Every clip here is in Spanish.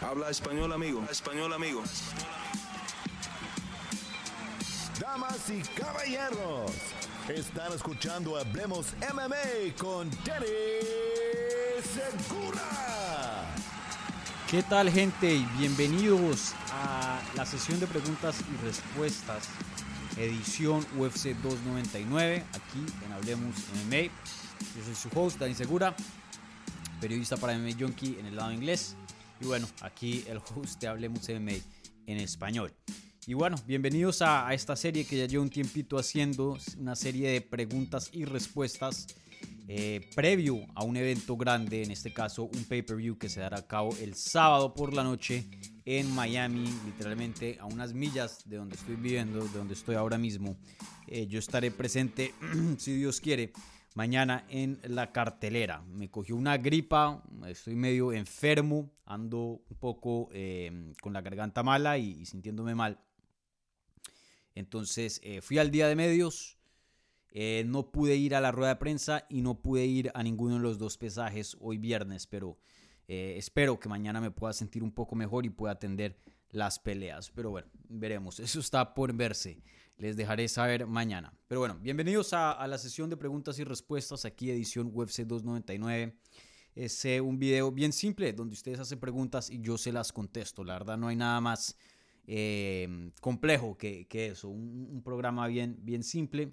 Habla español, amigo. Español, amigo. Damas y caballeros, están escuchando Hablemos MMA con Danny Segura. ¿Qué tal, gente? Y bienvenidos a la sesión de preguntas y respuestas, edición UFC 299, aquí en Hablemos MMA. Yo soy su host, Danny Segura, periodista para MMA Junkie en el lado inglés. Y bueno, aquí el host de Hablemos MMA en español. Y bueno, bienvenidos a esta serie que ya llevo un tiempito haciendo, una serie de preguntas y respuestas previo a un evento grande, en este caso un pay-per-view que se dará a cabo el sábado por la noche en Miami, literalmente a unas millas de donde estoy viviendo, de donde estoy ahora mismo. Yo estaré presente, si Dios quiere, mañana en la cartelera. Me cogió una gripa, estoy medio enfermo, ando un poco con la garganta mala y sintiéndome mal. Entonces fui al día de medios, no pude ir a la rueda de prensa y no pude ir a ninguno de los dos pesajes hoy viernes, pero espero que mañana me pueda sentir un poco mejor y pueda atender las peleas. Pero bueno, veremos, eso está por verse. Les dejaré saber mañana. Pero bueno, bienvenidos a la sesión de preguntas y respuestas, aquí edición UFC 299. Es un video bien simple donde ustedes hacen preguntas y yo se las contesto. La verdad no hay nada más complejo que eso. Un programa bien simple.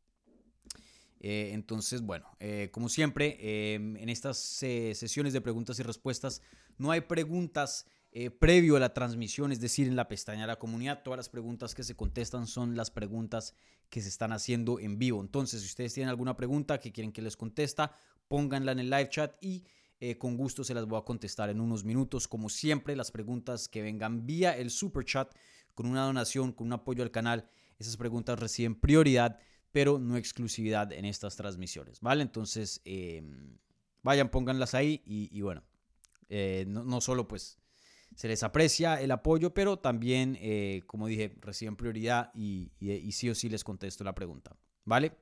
Entonces, bueno, como siempre, en estas sesiones de preguntas y respuestas no hay preguntas previo a la transmisión, es decir, en la pestaña de la comunidad. Todas las preguntas que se contestan son las preguntas que se están haciendo en vivo. Entonces, si ustedes tienen alguna pregunta que quieren que les contesta, pónganla en el live chat y con gusto se las voy a contestar en unos minutos. Como siempre, las preguntas que vengan vía el super chat con una donación, con un apoyo al canal, esas preguntas reciben prioridad, pero no exclusividad en estas transmisiones, ¿vale? Entonces, vayan, pónganlas ahí y bueno, no solo pues se les aprecia el apoyo, pero también, como dije, reciben prioridad y sí o sí les contesto la pregunta, ¿vale?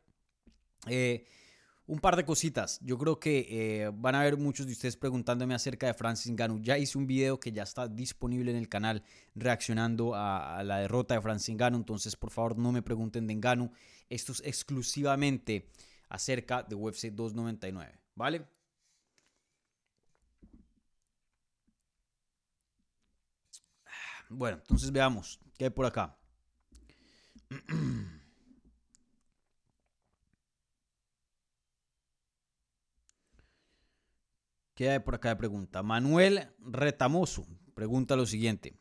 Un par de cositas. Yo creo que van a ver muchos de ustedes preguntándome acerca de Francis Ngannou. Ya hice un video que ya está disponible en el canal reaccionando a la derrota de Francis Ngannou. Entonces, por favor, no me pregunten de Ngannou. Esto es exclusivamente acerca de UFC 299, ¿vale? Bueno, entonces veamos qué hay por acá. ¿Qué hay por acá de pregunta? Manuel Retamoso pregunta lo siguiente.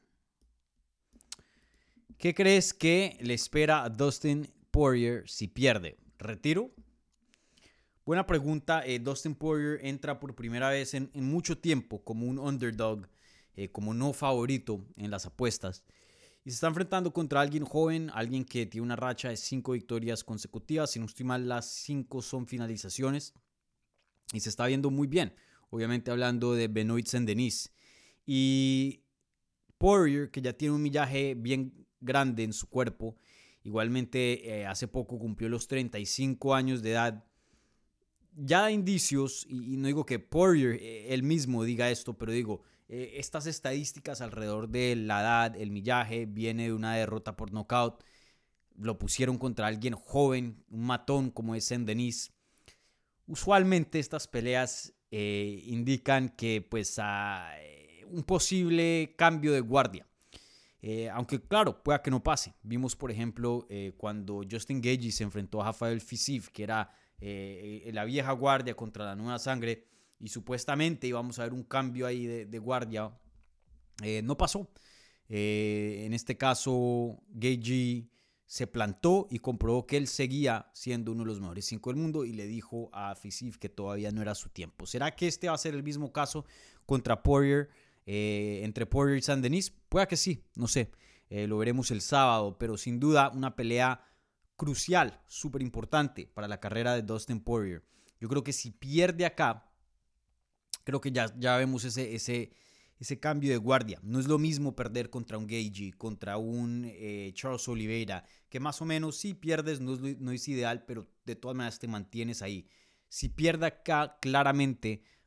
¿Qué crees que le espera a Dustin Poirier si pierde? ¿Retiro? Buena pregunta. Dustin Poirier entra por primera vez en mucho tiempo como un underdog, como no favorito en las apuestas. Y se está enfrentando contra alguien joven, alguien que tiene una racha de 5 victorias consecutivas. Si no estoy mal, las 5 son finalizaciones. Y se está viendo muy bien. Obviamente hablando de Benoit Saint-Denis. Y Poirier, que ya tiene un millaje bien grande en su cuerpo, igualmente hace poco cumplió los 35 años de edad. Ya da indicios, y no digo que Poirier él mismo diga esto, pero digo, estas estadísticas alrededor de la edad, el millaje, viene de una derrota por nocaut. Lo pusieron contra alguien joven, un matón como es Saint-Denis. Usualmente estas peleas indican que pues un posible cambio de guardia. Aunque claro, pueda que no pase. Vimos por ejemplo cuando Justin Gaethje se enfrentó a Rafael Fiziev, que era la vieja guardia contra la nueva sangre, y supuestamente íbamos a ver un cambio ahí de guardia. No pasó. En este caso Gaethje se plantó y comprobó que él seguía siendo uno de los mejores 5 del mundo y le dijo a Fiziev que todavía no era su tiempo. ¿Será que este va a ser el mismo caso contra Poirier, entre Poirier y Saint-Denis? Puede que sí, no sé. Lo veremos el sábado, pero sin duda una pelea crucial, súper importante para la carrera de Dustin Poirier. Yo creo que si pierde acá, creo que ya vemos ese cambio de guardia. No es lo mismo perder contra un Gaethje, contra un Charles Oliveira, que más o menos si pierdes no es ideal, pero de todas maneras te mantienes ahí. Si pierde acá, claramente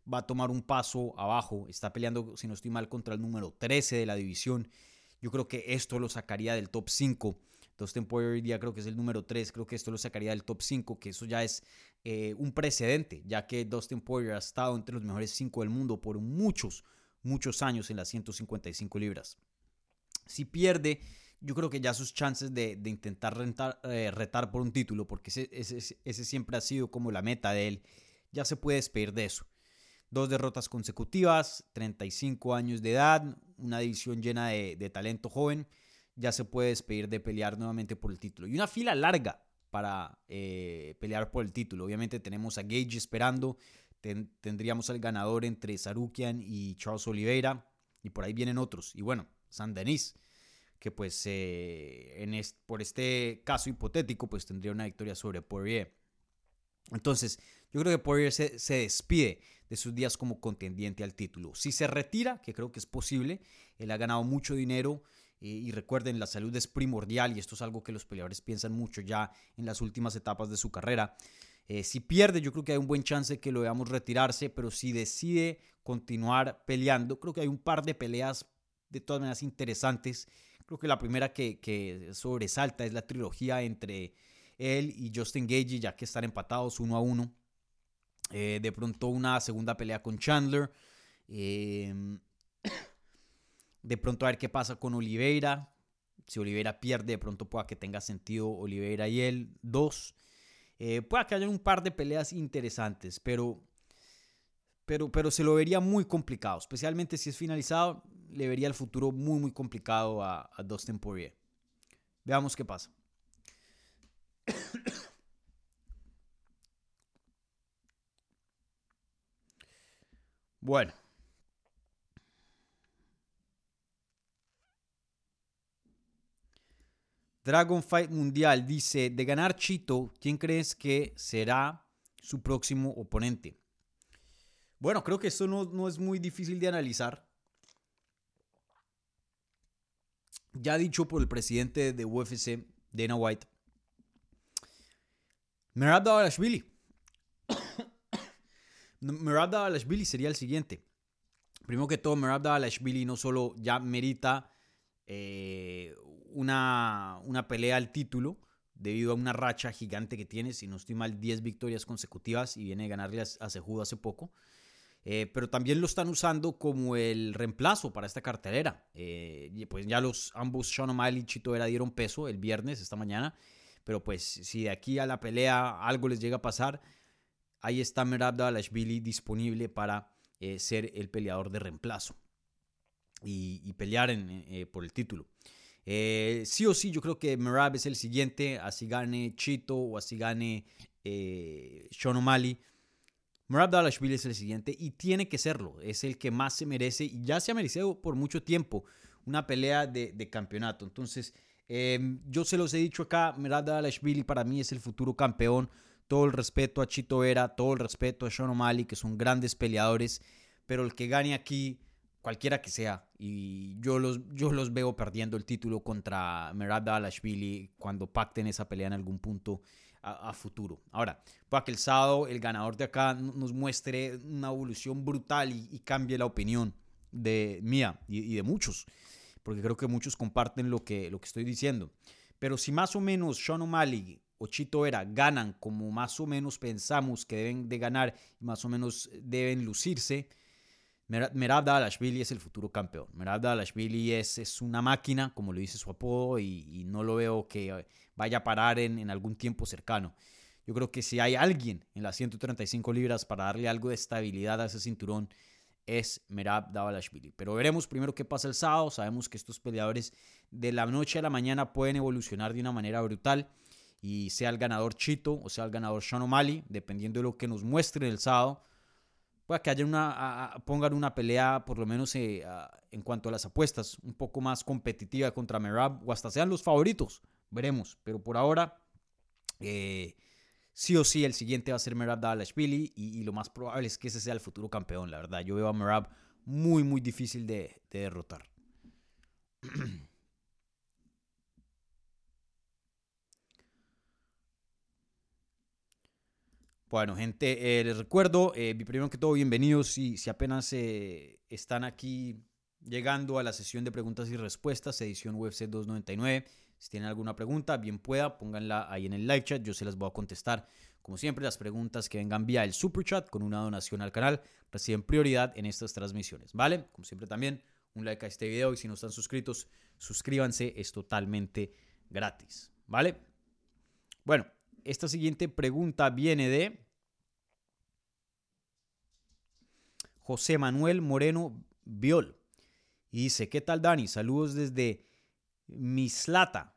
va a tomar un paso abajo. Está peleando, si no estoy mal, contra el número 13 de la división. Yo creo que esto lo sacaría del top 5. Dustin Poirier hoy día creo que es el número 3. Creo que esto lo sacaría del top 5, que eso ya es un precedente, ya que Dustin Poirier ha estado entre los mejores 5 del mundo por muchos años en las 155 libras. Si pierde, yo creo que ya sus chances de intentar retar por un título, porque ese siempre ha sido como la meta de él, ya se puede despedir de eso. 2 derrotas consecutivas, 35 años de edad, una división llena de talento joven, ya se puede despedir de pelear nuevamente por el título. Y una fila larga para pelear por el título. Obviamente tenemos a Gage esperando, tendríamos al ganador entre Sarukian y Charles Oliveira, y por ahí vienen otros. Y bueno, Saint-Denis, que pues por este caso hipotético pues tendría una victoria sobre Poirier. Entonces yo creo que Poirier se despide de sus días como contendiente al título. Si se retira, que creo que es posible, él ha ganado mucho dinero y recuerden, la salud es primordial y esto es algo que los peleadores piensan mucho ya en las últimas etapas de su carrera. Si pierde, yo creo que hay un buen chance que lo veamos retirarse, pero si decide continuar peleando, creo que hay un par de peleas de todas maneras interesantes. Creo que la primera que sobresalta es la trilogía entre él y Justin Gaethje, ya que están empatados 1-1. De pronto una segunda pelea con Chandler. De pronto a ver qué pasa con Oliveira. Si Oliveira pierde, de pronto pueda que tenga sentido Oliveira y él. 2. Pueda que haya un par de peleas interesantes, pero se lo vería muy complicado. Especialmente si es finalizado, le vería el futuro muy complicado a Dustin Poirier. Veamos qué pasa. Bueno. Dragon Fight Mundial dice, de ganar Chito, ¿quién crees que será su próximo oponente? Bueno, creo que esto no es muy difícil de analizar. Ya dicho por el presidente de UFC, Dana White, Merab Dvalishvili. Merab Dvalishvili sería el siguiente. Primero que todo, Merab Dvalishvili no solo ya merita una pelea al título debido a una racha gigante que tiene, si no estoy mal, 10 victorias consecutivas y viene a ganarle a Cejudo hace poco. Pero también lo están usando como el reemplazo para esta cartelera. Pues ya ambos Sean O'Malley y Chito Vera dieron peso el viernes, esta mañana. Pero pues si de aquí a la pelea algo les llega a pasar, ahí está Merab Dvalishvili disponible para ser el peleador de reemplazo y pelear por el título. Sí o sí, yo creo que Merab es el siguiente, así gane Chito o así gane Sean O'Malley. Merab Dvalishvili es el siguiente y tiene que serlo. Es el que más se merece y ya se ha merecido por mucho tiempo una pelea de campeonato. Entonces, yo se los he dicho acá, Merab Dvalishvili para mí es el futuro campeón. Todo el respeto a Chito Vera, todo el respeto a Sean O'Malley, que son grandes peleadores, pero el que gane aquí, cualquiera que sea, y yo los veo perdiendo el título contra Merab Dvalishvili cuando pacten esa pelea en algún punto a futuro. Ahora, para que el sábado el ganador de acá nos muestre una evolución brutal y cambie la opinión de mía y de muchos, porque creo que muchos comparten lo que estoy diciendo. Pero si más o menos Sean O'Malley o Chito Vera ganan como más o menos pensamos que deben de ganar y más o menos deben lucirse, Merab Dvalishvili es el futuro campeón. Merab Dvalishvili es una máquina, como lo dice su apodo, y no lo veo que vaya a parar en algún tiempo cercano. Yo creo que si hay alguien en las 135 libras para darle algo de estabilidad a ese cinturón, es Merab Dvalishvili. Pero veremos primero qué pasa el sábado. Sabemos que estos peleadores de la noche a la mañana pueden evolucionar de una manera brutal. Y sea el ganador Chito o sea el ganador Sean O'Malley, dependiendo de lo que nos muestren el sábado, pueda que haya pongan una pelea, por lo menos en cuanto a las apuestas, un poco más competitiva contra Merab, o hasta sean los favoritos. Veremos. Pero por ahora, sí o sí, el siguiente va a ser Merab Dvalishvili y lo más probable es que ese sea el futuro campeón, la verdad. Yo veo a Merab muy difícil de derrotar. Bueno, gente, les recuerdo, primero que todo, bienvenidos si apenas están aquí llegando a la sesión de preguntas y respuestas, edición UFC 299. Si tienen alguna pregunta, bien pueda, pónganla ahí en el live chat, yo se las voy a contestar. Como siempre, las preguntas que vengan vía el super chat con una donación al canal reciben prioridad en estas transmisiones, ¿vale? Como siempre también, un like a este video y si no están suscritos, suscríbanse, es totalmente gratis, ¿vale? Bueno, esta siguiente pregunta viene de José Manuel Moreno Viol. Y dice, ¿qué tal, Dani? Saludos desde Mislata,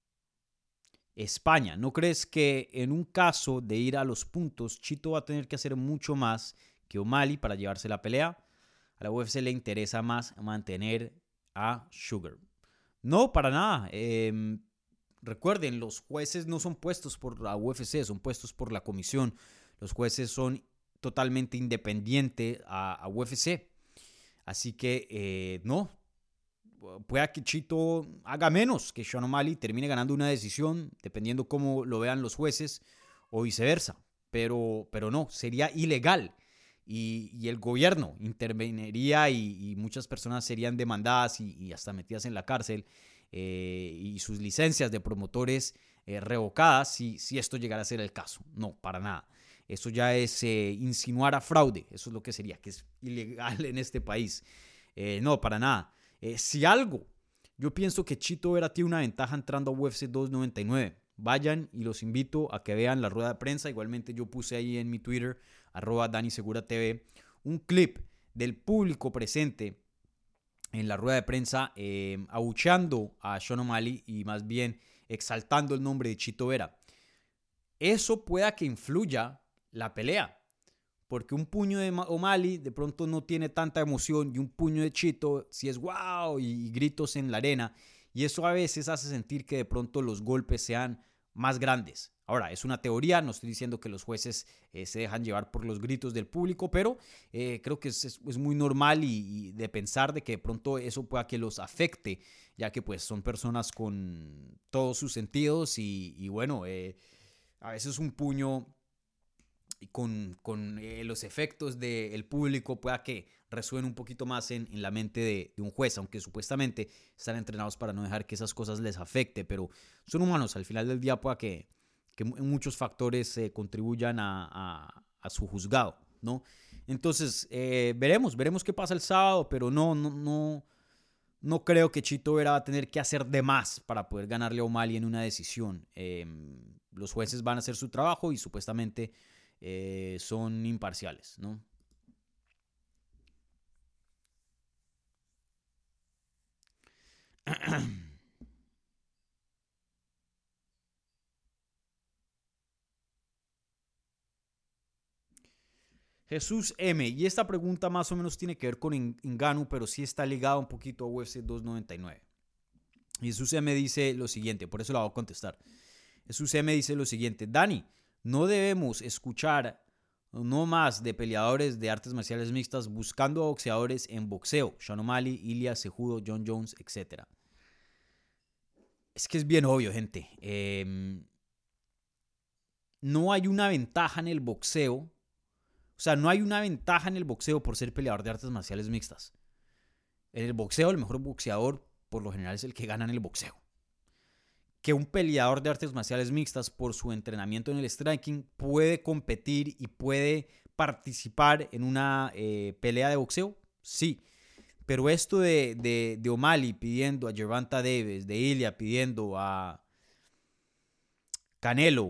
España. ¿No crees que en un caso de ir a los puntos, Chito va a tener que hacer mucho más que O'Malley para llevarse la pelea? A la UFC le interesa más mantener a Sugar. No, para nada. Recuerden, los jueces no son puestos por la UFC, son puestos por la comisión. Los jueces son totalmente independientes a UFC. Así que no, pueda que Chito haga menos que Sean O'Malley, termine ganando una decisión, dependiendo cómo lo vean los jueces, o viceversa. Pero no, sería ilegal. Y el gobierno interveniría y muchas personas serían demandadas y hasta metidas en la cárcel. Y sus licencias de promotores revocadas si esto llegara a ser el caso. No, para nada. Eso ya es insinuar a fraude. Eso es lo que sería, que es ilegal en este país. No, para nada. Si algo, yo pienso que Chito Vera tiene una ventaja entrando a UFC 299. Vayan y los invito a que vean la rueda de prensa. Igualmente yo puse ahí en mi Twitter, @DaniSeguraTV, un clip del público presente en la rueda de prensa abucheando a Sean O'Malley y más bien exaltando el nombre de Chito Vera. Eso pueda que influya la pelea, porque un puño de O'Malley de pronto no tiene tanta emoción y un puño de Chito sí es wow y gritos en la arena, y eso a veces hace sentir que de pronto los golpes sean más grandes. Ahora, es una teoría, no estoy diciendo que los jueces se dejan llevar por los gritos del público, pero creo que es muy normal y de pensar de que de pronto eso pueda que los afecte, ya que pues son personas con todos sus sentidos y bueno, a veces un puño con los efectos del público pueda que resuene un poquito más en la mente de un juez, aunque supuestamente están entrenados para no dejar que esas cosas les afecte, pero son humanos, al final del día pueda que muchos factores contribuyan a su juzgado, ¿no? Entonces, veremos qué pasa el sábado, pero no creo que Chito Vera va a tener que hacer de más para poder ganarle a O'Malley en una decisión. Los jueces van a hacer su trabajo y supuestamente son imparciales, ¿no? Jesús M. Y esta pregunta más o menos tiene que ver con Ngannou, pero sí está ligada un poquito a UFC 299. Jesús M. dice lo siguiente, por eso la voy a contestar. Jesús M. dice lo siguiente: Dani, no debemos escuchar no más de peleadores de artes marciales mixtas buscando a boxeadores en boxeo. Sean O'Malley, Ilia, Cejudo, John Jones, etc. Es que es bien obvio, gente. No hay una ventaja en el boxeo. O sea, no hay una ventaja en el boxeo por ser peleador de artes marciales mixtas. En el boxeo, el mejor boxeador, por lo general, es el que gana en el boxeo. Que un peleador de artes marciales mixtas, por su entrenamiento en el striking, puede competir y puede participar en una pelea de boxeo, sí. Pero esto de O'Malley pidiendo a Gervonta Davis, de Ilia pidiendo a Canelo,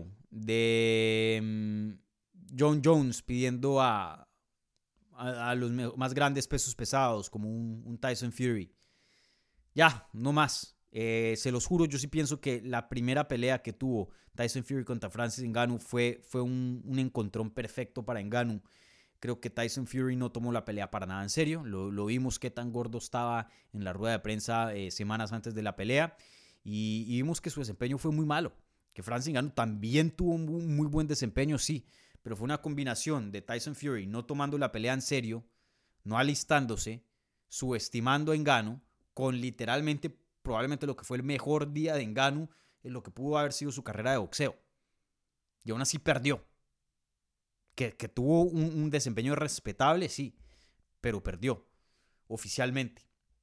de John Jones pidiendo a los más grandes pesos pesados, como un Tyson Fury. Ya, no más. Se los juro, yo sí pienso que la primera pelea que tuvo Tyson Fury contra Francis Ngannou fue un encontrón perfecto para Ngannou. Creo que Tyson Fury no tomó la pelea para nada en serio. Lo vimos qué tan gordo estaba en la rueda de prensa semanas antes de la pelea. Y vimos que su desempeño fue muy malo. Que Francis Ngannou también tuvo un muy buen desempeño, sí. Pero fue una combinación de Tyson Fury no tomando la pelea en serio, no alistándose, subestimando a Ngannou, con literalmente probablemente lo que fue el mejor día de Ngannou en lo que pudo haber sido su carrera de boxeo. Y aún así perdió. Que tuvo un desempeño respetable, sí, pero perdió oficialmente.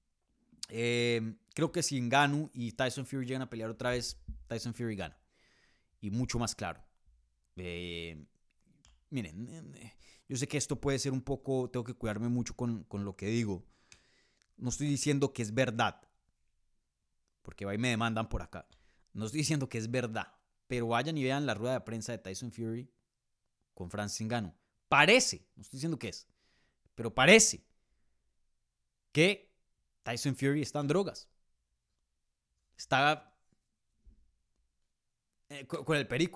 Creo que si Ngannou y Tyson Fury llegan a pelear otra vez, Tyson Fury gana. Y mucho más claro. Miren, yo sé que esto puede ser un poco, tengo que cuidarme mucho con lo que digo. No estoy diciendo que es verdad, porque va y me demandan por acá. No estoy diciendo que es verdad, pero vayan y vean la rueda de prensa de Tyson Fury con Francis Ngannou. Parece, no estoy diciendo que es, pero parece que Tyson Fury está en drogas. Está con el perico.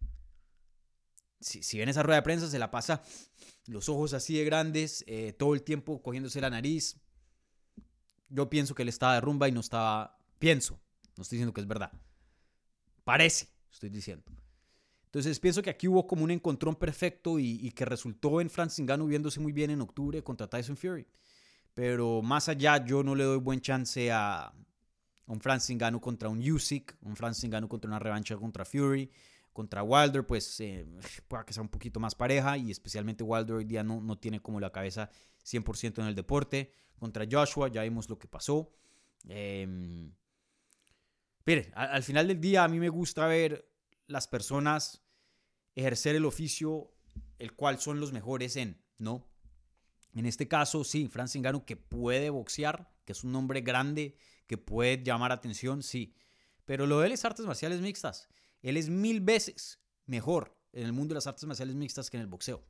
Si ven esa rueda de prensa, se la pasa los ojos así de grandes, todo el tiempo cogiéndose la nariz. Yo pienso que él estaba de rumba y no estaba... Pienso, no estoy diciendo que es verdad. Parece, estoy diciendo. Entonces pienso que aquí hubo como un encontrón perfecto y que resultó en Francis Ngannou viéndose muy bien en octubre contra Tyson Fury. Pero más allá, yo no le doy buen chance a un Francis Ngannou contra un Usyk, un Francis Ngannou contra una revancha contra Fury, contra Wilder, pues pueda que sea un poquito más pareja, y especialmente Wilder hoy día no tiene como la cabeza 100% en el deporte. Contra Joshua ya vimos lo que pasó. Miren, al final del día a mí me gusta ver las personas ejercer el oficio el cual son los mejores en, ¿no? En este caso, sí, Francis Ngannou, que puede boxear, que es un hombre grande, que puede llamar atención, sí. Pero lo de él es artes marciales mixtas. Él es 1000 veces mejor en el mundo de las artes marciales mixtas que en el boxeo.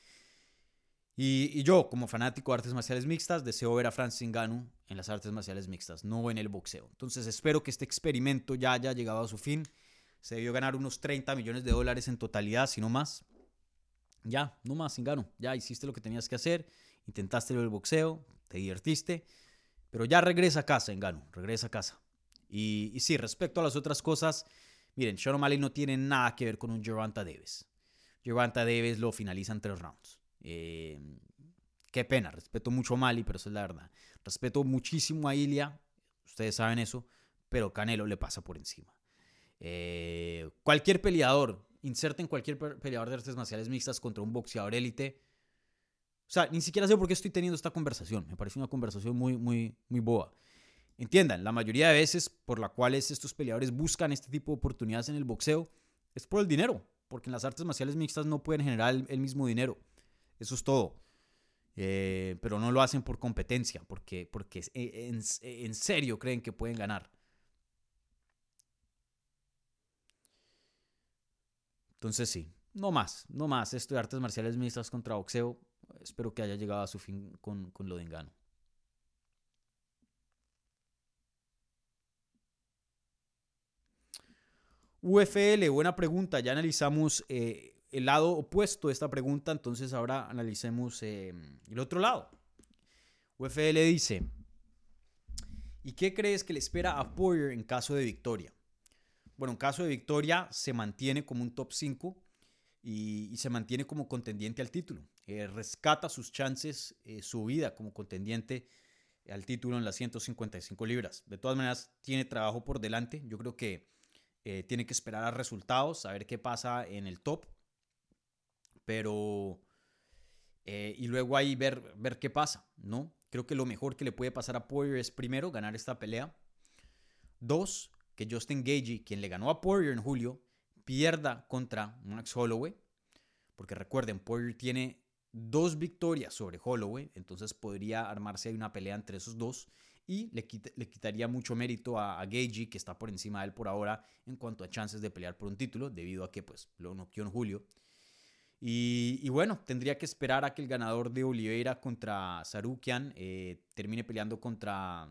Y yo, como fanático de artes marciales mixtas, deseo ver a Francis Ngannou en las artes marciales mixtas, no en el boxeo. Entonces espero que este experimento ya haya llegado a su fin. Se debió ganar unos $30 millones en totalidad, si no más. Ya, no más, Ngannou. Ya hiciste lo que tenías que hacer. Intentaste lo del boxeo, te divertiste. Pero ya regresa a casa, Ngannou. Regresa a casa. Y sí, respecto a las otras cosas, miren, Sean O'Malley no tiene nada que ver con un Gervonta Davis. Gervonta Davis lo finaliza en 3 rounds. Qué pena, respeto mucho a O'Malley, pero eso es la verdad. Respeto muchísimo a Ilia, ustedes saben eso, pero Canelo le pasa por encima. Cualquier peleador, inserten cualquier peleador de artes marciales mixtas contra un boxeador élite. O sea, ni siquiera sé por qué estoy teniendo esta conversación. Me parece una conversación muy boba. Entiendan, la mayoría de veces por la cuales estos peleadores buscan este tipo de oportunidades en el boxeo es por el dinero, porque en las artes marciales mixtas no pueden generar el mismo dinero. Eso es todo. Pero no lo hacen por competencia, porque en serio creen que pueden ganar. Entonces sí, no más esto de artes marciales mixtas contra boxeo. Espero que haya llegado a su fin con lo de Ngannou. UFL, buena pregunta. Ya analizamos el lado opuesto de esta pregunta, entonces ahora analicemos el otro lado. UFL dice: ¿y qué crees que le espera a Poirier en caso de victoria? Bueno, en caso de victoria se mantiene como un top 5 y se mantiene como contendiente al título. Rescata sus chances, su vida como contendiente al título en las 155 libras. De todas maneras, tiene trabajo por delante. Yo creo que tiene que esperar a resultados, a ver qué pasa en el top. Pero... y luego ahí ver qué pasa, ¿no? Creo que lo mejor que le puede pasar a Poirier es, primero, ganar esta pelea. 2, que Justin Gaethje, quien le ganó a Poirier en julio, pierda contra Max Holloway. Porque recuerden, Poirier tiene 2 victorias sobre Holloway, entonces podría armarse ahí una pelea entre esos dos. Y le quitaría mucho mérito a Gaethje, que está por encima de él por ahora en cuanto a chances de pelear por un título, debido a que pues, lo noqueó en julio. Y bueno, tendría que esperar a que el ganador de Oliveira contra Sarukian termine peleando contra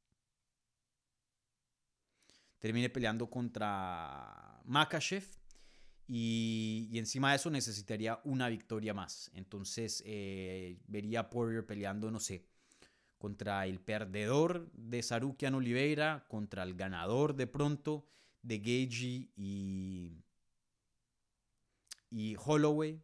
Makhachev. Y encima de eso necesitaría una victoria más. Entonces vería a Poirier peleando, no sé, contra el perdedor de Sarukian Oliveira, contra el ganador de pronto de Gaethje y Holloway.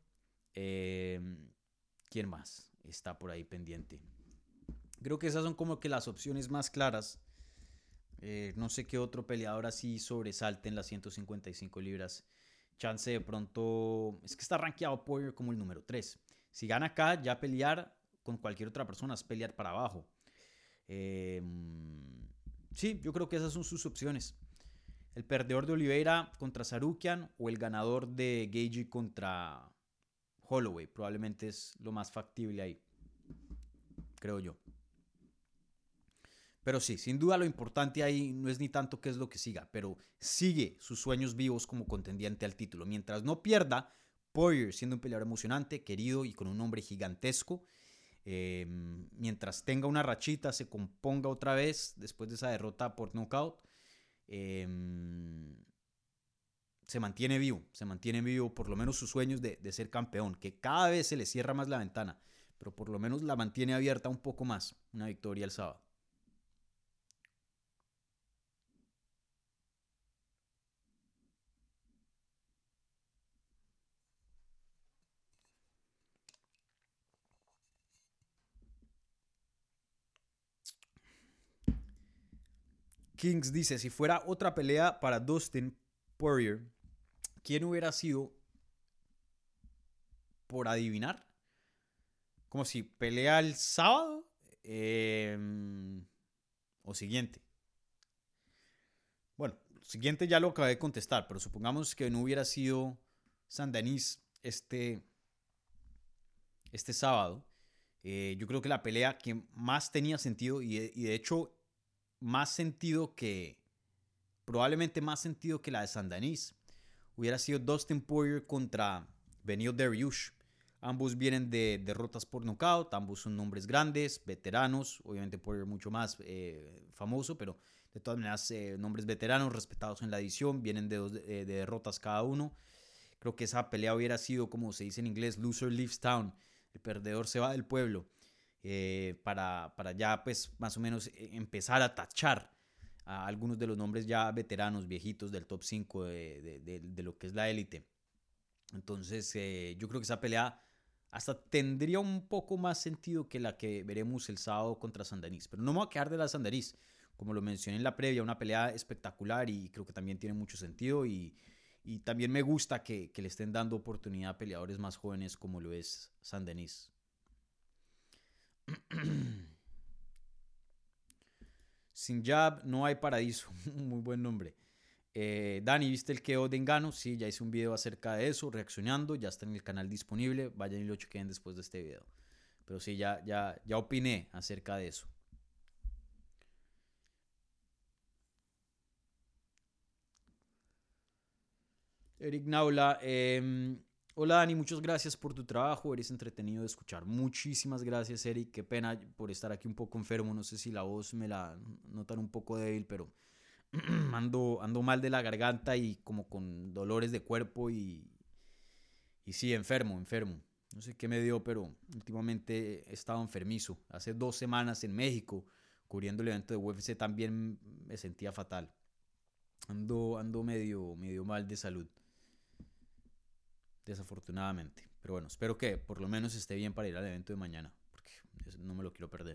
¿Quién más está por ahí pendiente? Creo que esas son como que las opciones más claras. No sé qué otro peleador así sobresalte en las 155 libras chance de pronto... Es que está rankeado Poirier como el número 3. Si gana acá, ya pelear con cualquier otra persona es pelear para abajo. Eh, sí, yo creo que esas son sus opciones. El perdedor de Oliveira contra Sarukian o el ganador de Gaethje contra Holloway. Probablemente es lo más factible ahí, creo yo. Pero sí, sin duda lo importante ahí no es ni tanto qué es lo que siga, pero sigue sus sueños vivos como contendiente al título. Mientras no pierda, Poirier siendo un peleador emocionante, querido y con un nombre gigantesco, mientras tenga una rachita, se componga otra vez después de esa derrota por knockout, se mantiene vivo por lo menos sus sueños de ser campeón, que cada vez se le cierra más la ventana, pero por lo menos la mantiene abierta un poco más, una victoria el sábado. Kings dice, si fuera otra pelea para Dustin Poirier, ¿quién hubiera sido por adivinar? Como si pelea el sábado o siguiente. Bueno, siguiente ya lo acabé de contestar, pero supongamos que no hubiera sido Sandanis este sábado. Yo creo que la pelea que más tenía sentido y de hecho más sentido que, probablemente más sentido que la de Sandanis, hubiera sido Dustin Poirier contra Beneil Dariush. Ambos vienen de derrotas por nocaut, ambos son nombres grandes, veteranos, obviamente Poirier mucho más famoso, pero de todas maneras nombres veteranos, respetados en la edición, vienen de derrotas cada uno. Creo que esa pelea hubiera sido, como se dice en inglés, loser leaves town, el perdedor se va del pueblo, para ya pues más o menos empezar a tachar a algunos de los nombres ya veteranos, viejitos del top 5 de lo que es la élite. Entonces yo creo que esa pelea hasta tendría un poco más sentido que la que veremos el sábado contra Sandanis. Pero no me voy a quedar de la Sandanis. Como lo mencioné en la previa, una pelea espectacular y creo que también tiene mucho sentido. Y también me gusta que le estén dando oportunidad a peleadores más jóvenes como lo es Sandanis. Sin jab no hay paraíso. Muy buen nombre. Dani, ¿viste el KO de Ngannou? Sí, ya hice un video acerca de eso, reaccionando, ya está en el canal disponible, vayan y lo chequen después de este video. Pero sí, ya opiné acerca de eso. Eric Naula, hola Dani, muchas gracias por tu trabajo, eres entretenido de escuchar. Muchísimas gracias Eric, qué pena por estar aquí un poco enfermo, no sé si la voz me la notan un poco débil, pero ando mal de la garganta y como con dolores de cuerpo y sí, enfermo. No sé qué me dio, pero últimamente he estado enfermizo. Hace 2 semanas en México, cubriendo el evento de UFC, también me sentía fatal. Ando medio mal de salud, desafortunadamente. Pero bueno, espero que por lo menos esté bien para ir al evento de mañana, porque no me lo quiero perder.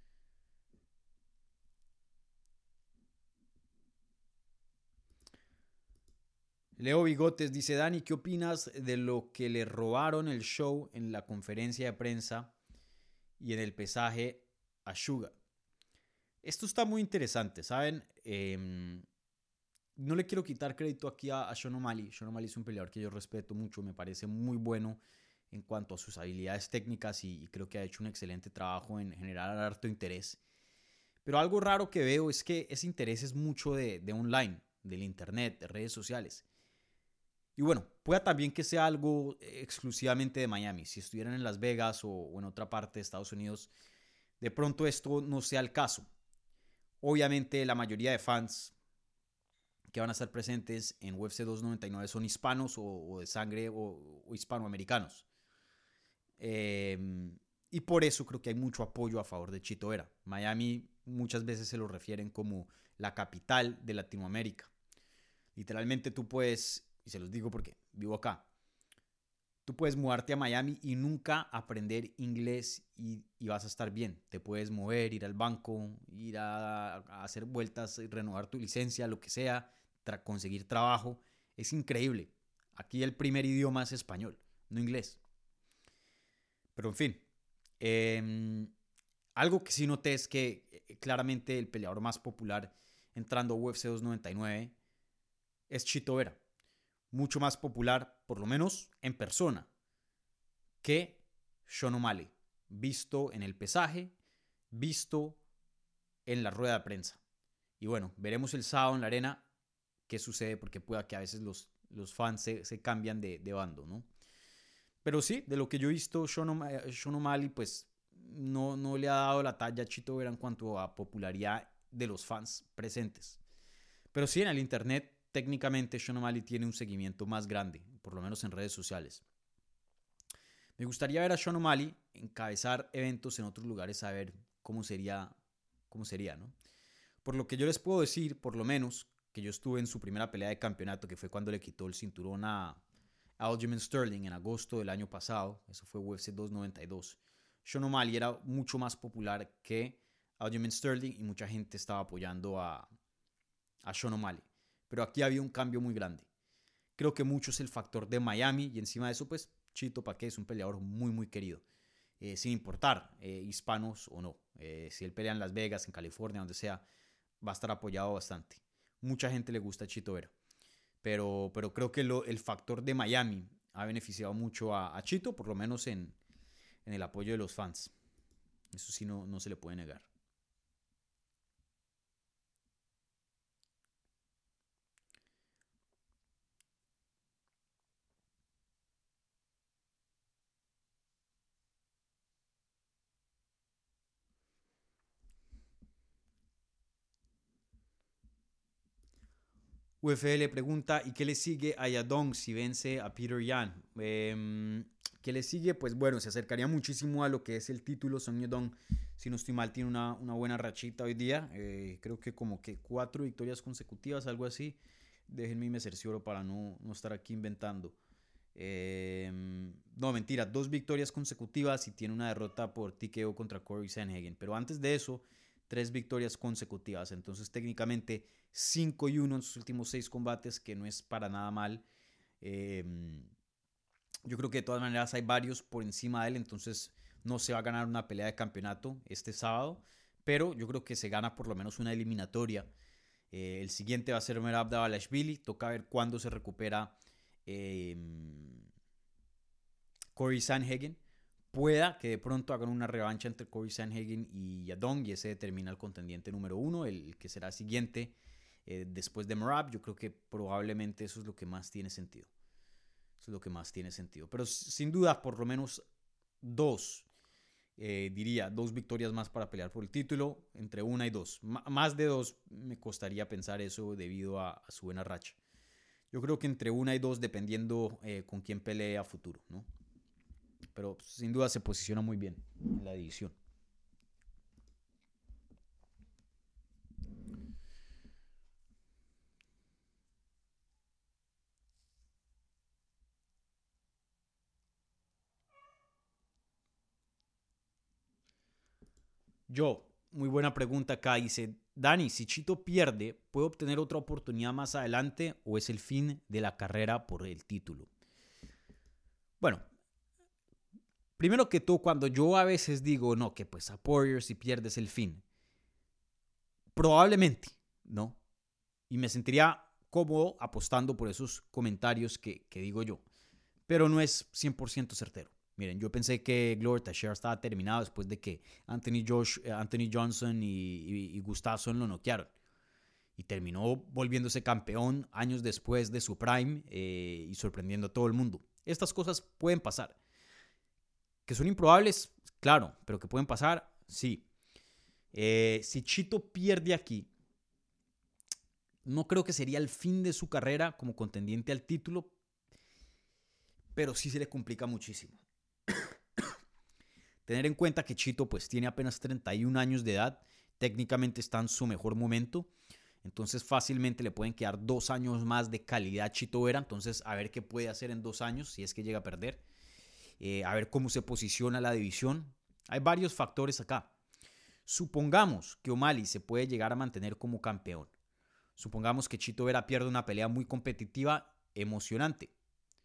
Leo Bigotes dice, Dani, ¿qué opinas de lo que le robaron el show en la conferencia de prensa y en el pesaje a Sugar? Esto está muy interesante, ¿saben? No le quiero quitar crédito aquí a Sean O'Malley. Sean O'Malley es un peleador que yo respeto mucho, me parece muy bueno en cuanto a sus habilidades técnicas y creo que ha hecho un excelente trabajo en generar harto interés. Pero algo raro que veo es que ese interés es mucho de online, del internet, de redes sociales. Y bueno, pueda también que sea algo exclusivamente de Miami. Si estuvieran en Las Vegas o en otra parte de Estados Unidos, de pronto esto no sea el caso. Obviamente la mayoría de fans que van a estar presentes en UFC 299 son hispanos o de sangre o hispanoamericanos. Y por eso creo que hay mucho apoyo a favor de Chito Vera. Miami muchas veces se lo refieren como la capital de Latinoamérica. Literalmente tú puedes, y se los digo porque vivo acá, tú puedes mudarte a Miami y nunca aprender inglés y vas a estar bien. Te puedes mover, ir al banco, ir a hacer vueltas, renovar tu licencia, lo que sea, conseguir trabajo. Es increíble. Aquí el primer idioma es español, no inglés. Pero en fin, algo que sí noté es que claramente el peleador más popular entrando a UFC 299 es Chito Vera. Mucho más popular, por lo menos en persona, que Sean O'Malley. Visto en el pesaje, visto en la rueda de prensa. Y bueno, veremos el sábado en la arena qué sucede, porque pueda que a veces los fans se cambian de bando, ¿no? Pero sí, de lo que yo he visto, Sean O'Malley pues no le ha dado la talla a Chito Vera en cuanto a popularidad de los fans presentes. Pero sí, en el internet, técnicamente Sean O'Malley tiene un seguimiento más grande, por lo menos en redes sociales. Me gustaría ver a Sean O'Malley encabezar eventos en otros lugares, a ver cómo sería, ¿no? Por lo que yo les puedo decir, por lo menos, que yo estuve en su primera pelea de campeonato, que fue cuando le quitó el cinturón a Aljamain Sterling en agosto del año pasado. Eso fue UFC 292. Sean O'Malley era mucho más popular que Aljamain Sterling y mucha gente estaba apoyando a Sean O'Malley. Pero aquí había un cambio muy grande. Creo que mucho es el factor de Miami y encima de eso, pues, Chito Paqué es un peleador muy, muy querido. Sin importar hispanos o no. Si él pelea en Las Vegas, en California, donde sea, va a estar apoyado bastante. Mucha gente le gusta a Chito Vera. Pero creo que el factor de Miami ha beneficiado mucho a Chito, por lo menos en el apoyo de los fans. Eso sí no se le puede negar. UFL le pregunta, ¿y qué le sigue a Yadong si vence a Peter Yan? ¿Qué le sigue? Pues bueno, se acercaría muchísimo a lo que es el título. Song Yadong, si no estoy mal, tiene una buena rachita hoy día. Creo que como que 4 victorias consecutivas, algo así. Déjenme y me cercioro para no estar aquí inventando. No, mentira, 2 victorias consecutivas y tiene una derrota por TKO contra Corey Sandhagen. Pero antes de eso, 3 victorias consecutivas. Entonces, técnicamente 5-1 en sus últimos 6 combates, que no es para nada mal. Yo creo que de todas maneras hay varios por encima de él, entonces no se va a ganar una pelea de campeonato este sábado, pero yo creo que se gana por lo menos una eliminatoria. El siguiente va a ser Merab Dvalishvili. Toca ver cuándo se recupera Corey Sandhagen. Pueda que de pronto hagan una revancha entre Corey Sandhagen y Yadong y ese determina el contendiente número 1, el que será siguiente después de Merab. Yo creo que probablemente eso es lo que más tiene sentido. Eso es lo que más tiene sentido. Pero sin duda, por lo menos 2, diría, 2 victorias más para pelear por el título, entre 1 y 2. Más de 2 me costaría pensar eso debido a su buena racha. Yo creo que entre 1 y 2, dependiendo con quién pelee a futuro, ¿no? Pero sin duda se posiciona muy bien en la división. Muy buena pregunta acá. Dice, Dani, si Chito pierde, ¿puede obtener otra oportunidad más adelante o es el fin de la carrera por el título? Bueno, primero que todo, cuando yo a veces digo, no, que pues a Poirier si pierdes el fin, probablemente, ¿no? Y me sentiría cómodo apostando por esos comentarios que digo yo, pero no es 100% certero. Miren, yo pensé que Glover Teixeira estaba terminado después de que Anthony Johnson y Gustafsson lo noquearon. Y terminó volviéndose campeón años después de su prime y sorprendiendo a todo el mundo. Estas cosas pueden pasar. ¿Que son improbables? Claro, pero que pueden pasar, sí. Si Chito pierde aquí, no creo que sería el fin de su carrera como contendiente al título, pero sí se le complica muchísimo. Tener en cuenta que Chito pues tiene apenas 31 años de edad, técnicamente está en su mejor momento, entonces fácilmente le pueden quedar 2 años más de calidad a Chito Vera, entonces a ver qué puede hacer en 2 años si es que llega a perder, a ver cómo se posiciona la división. Hay varios factores acá. Supongamos que O'Malley se puede llegar a mantener como campeón. Supongamos que Chito Vera pierde una pelea muy competitiva, emocionante.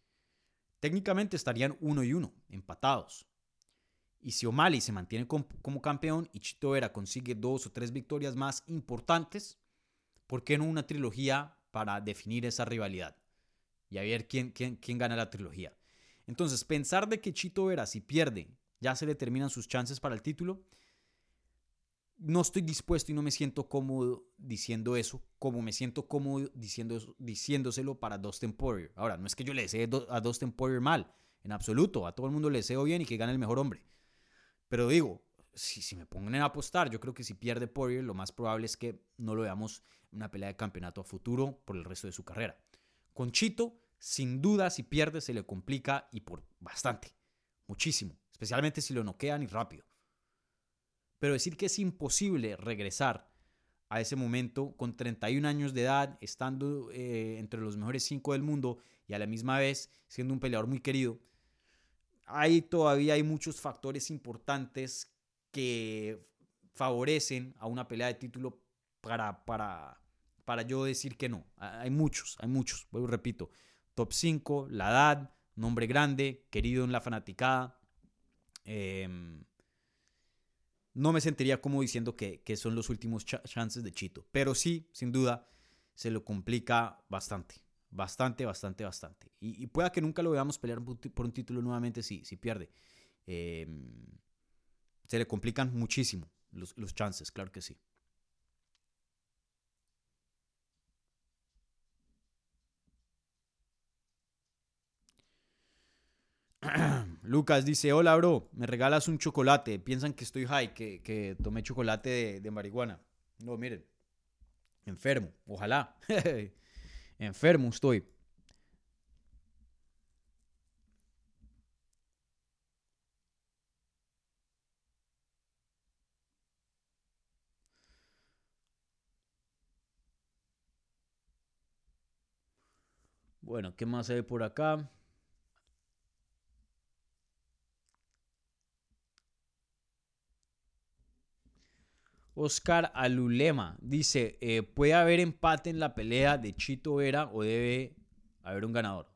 técnicamente estarían 1-1, empatados. Y si O'Malley se mantiene como campeón y Chito Vera consigue 2 o 3 victorias más importantes, ¿por qué no una trilogía para definir esa rivalidad? Y a ver quién gana la trilogía. Entonces, pensar de que Chito Vera, si pierde, ya se le terminan sus chances para el título, no estoy dispuesto y no me siento cómodo diciendo eso, como me siento cómodo diciéndoselo para Dustin Poirier. Ahora, no es que yo le desee a Dustin Poirier mal, en absoluto, a todo el mundo le deseo bien y que gane el mejor hombre. Pero digo, si me ponen a apostar, yo creo que si pierde Poirier, lo más probable es que no lo veamos en una pelea de campeonato a futuro por el resto de su carrera. Con Chito, sin duda, si pierde, se le complica y por bastante, muchísimo, especialmente si lo noquean y rápido. Pero decir que es imposible regresar a ese momento con 31 años de edad, estando entre los mejores 5 del mundo y a la misma vez siendo un peleador muy querido, ahí todavía hay muchos factores importantes que favorecen a una pelea de título para yo decir que no. Hay muchos. Vuelvo y repito, top 5, la edad, nombre grande, querido en la fanaticada. No me sentiría como diciendo que son los últimos chances de Chito. Pero sí, sin duda, se lo complica bastante. Bastante. Y pueda que nunca lo veamos pelear por un título nuevamente si pierde. Se le complican muchísimo los chances, claro que sí. Lucas dice, hola bro, me regalas un chocolate. Piensan que estoy high, que tomé chocolate de marihuana. No, miren, enfermo, ojalá. Enfermo estoy. Bueno, ¿qué más hay por acá? Oscar Alulema dice, ¿puede haber empate en la pelea de Chito Vera o debe haber un ganador?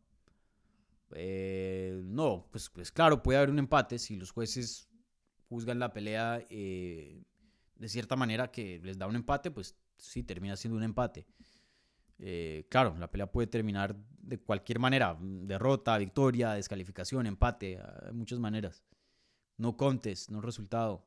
No, pues claro, puede haber un empate si los jueces juzgan la pelea de cierta manera que les da un empate, pues sí, termina siendo un empate. Claro, la pelea puede terminar de cualquier manera, derrota, victoria, descalificación, empate, hay muchas maneras. No contest, no resultado.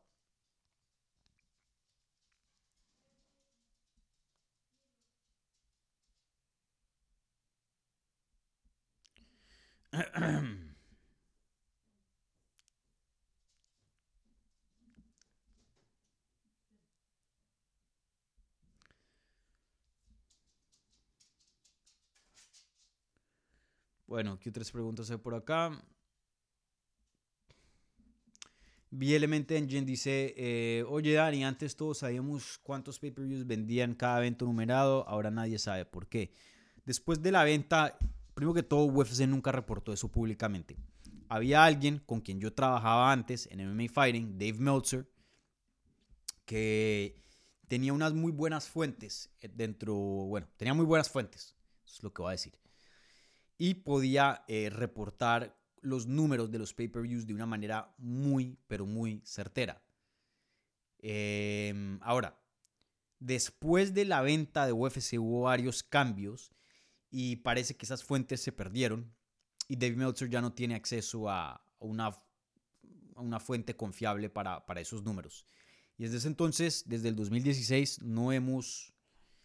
Bueno, ¿qué otras preguntas hay por acá? VLMent Engine dice, oye Dani, antes todos sabíamos cuántos pay-per-views vendían cada evento numerado, ahora nadie sabe por qué. Después de la venta, primero que todo, UFC nunca reportó eso públicamente. Había alguien con quien yo trabajaba antes en MMA Fighting, Dave Meltzer, que tenía unas muy buenas fuentes tenía muy buenas fuentes, eso es lo que voy a decir. Y podía reportar los números de los pay-per-views de una manera muy, pero muy certera. Ahora, después de la venta de UFC hubo varios cambios y parece que esas fuentes se perdieron y Dave Meltzer ya no tiene acceso a una fuente confiable para esos números. Y desde ese entonces, desde el 2016, no hemos...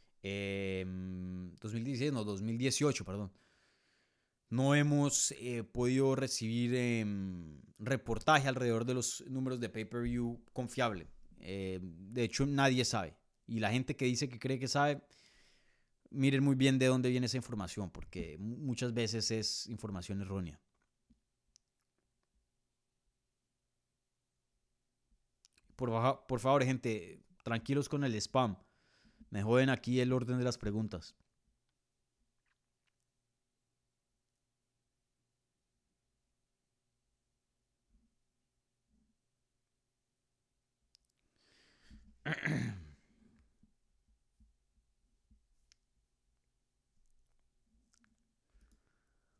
2018, perdón. No hemos podido recibir reportaje alrededor de los números de pay-per-view confiable. De hecho, nadie sabe. Y la gente que dice que cree que sabe, miren muy bien de dónde viene esa información, porque muchas veces es información errónea. Por favor, gente, tranquilos con el spam. Me joden aquí el orden de las preguntas.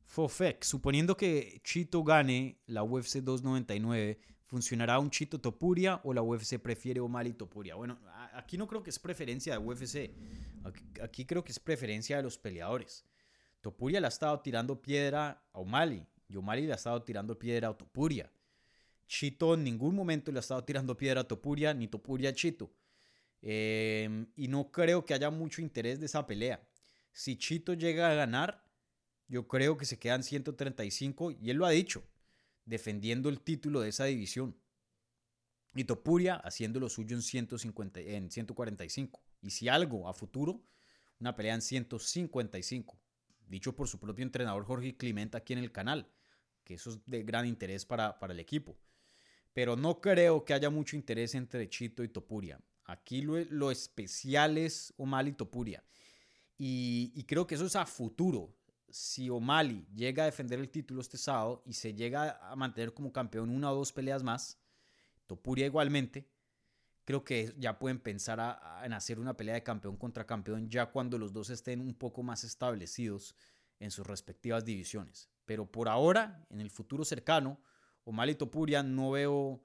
Fofek, suponiendo que Chito gane la UFC 299, ¿funcionará un Chito Topuria o la UFC prefiere O'Malley Topuria? Bueno, aquí no creo que es preferencia de UFC. Aquí creo que es preferencia de los peleadores. Topuria le ha estado tirando piedra a O'Malley y O'Malley le ha estado tirando piedra a Topuria. Chito en ningún momento le ha estado tirando piedra a Topuria, ni Topuria a Chito. Y no creo que haya mucho interés de esa pelea. Si Chito llega a ganar, yo creo que se quedan 135, y él lo ha dicho, defendiendo el título de esa división. Y Topuria haciendo lo suyo en 145. Y si algo a futuro, una pelea en 155. Dicho por su propio entrenador Jorge Clement aquí en el canal, que eso es de gran interés para el equipo. Pero no creo que haya mucho interés entre Chito y Topuria. Aquí lo especial es O'Malley y Topuria. Y creo que eso es a futuro. Si O'Malley llega a defender el título este sábado y se llega a mantener como campeón una o dos peleas más, Topuria igualmente, creo que ya pueden pensar en hacer una pelea de campeón contra campeón ya cuando los dos estén un poco más establecidos en sus respectivas divisiones. Pero por ahora, en el futuro cercano, O'Malley y Topuria no veo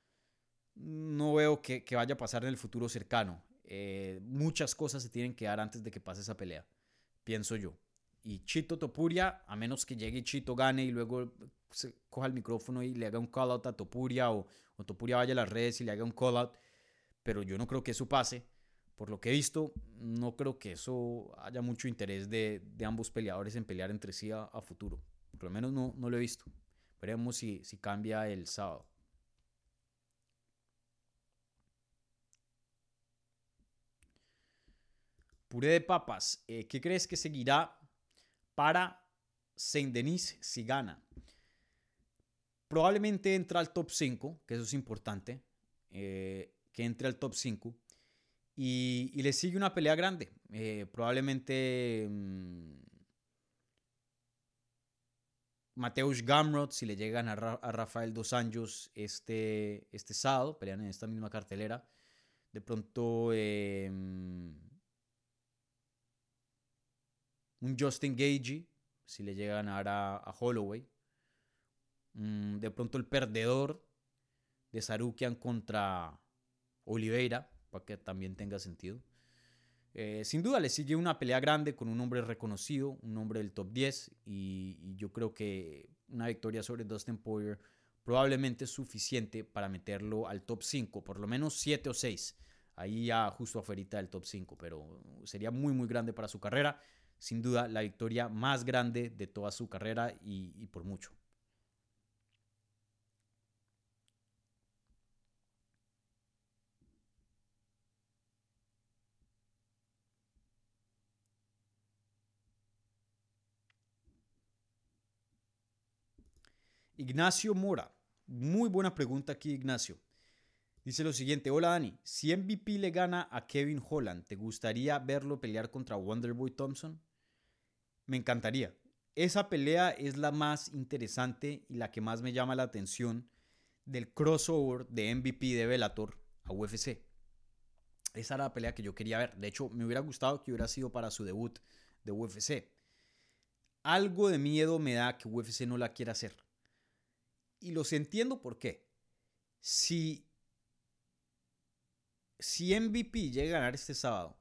que vaya a pasar en el futuro cercano. Muchas cosas se tienen que dar antes de que pase esa pelea, pienso yo. Y Chito Topuria, a menos que llegue Chito, gane y luego se coja el micrófono y le haga un call out a Topuria, o Topuria vaya a las redes y le haga un call out, pero yo no creo que eso pase. Por lo que he visto, no creo que eso haya mucho interés de ambos peleadores en pelear entre sí a futuro. Por lo menos no lo he visto. Veremos si cambia el sábado. Puré de papas, ¿qué crees que seguirá para Saint-Denis si gana? Probablemente entra al top 5, que eso es importante, que entre al top 5. Y le sigue una pelea grande. Probablemente Mateusz Gamrot, si le llegan a Rafael Dos Anjos este sábado, pelean en esta misma cartelera. De pronto un Justin Gaethje, si le llega a ganar a Holloway. De pronto el perdedor de Sarukian contra Oliveira, para que también tenga sentido. Sin duda le sigue una pelea grande con un hombre reconocido, un hombre del top 10, y yo creo que una victoria sobre Dustin Poirier probablemente es suficiente para meterlo al top 5, por lo menos 7 o 6, ahí ya justo afuera del top 5, pero sería muy muy grande para su carrera. Sin duda la victoria más grande de toda su carrera, y por mucho. Ignacio Mora, muy buena pregunta aquí, Ignacio. Dice lo siguiente: hola Dani, si MVP le gana a Kevin Holland, ¿te gustaría verlo pelear contra Wonderboy Thompson? Me encantaría. Esa pelea es la más interesante y la que más me llama la atención del crossover de MVP de Bellator a UFC. Esa era la pelea que yo quería ver. De hecho, me hubiera gustado que hubiera sido para su debut de UFC. Algo de miedo me da que UFC no la quiera hacer. Y los entiendo por qué. Si MVP llega a ganar este sábado,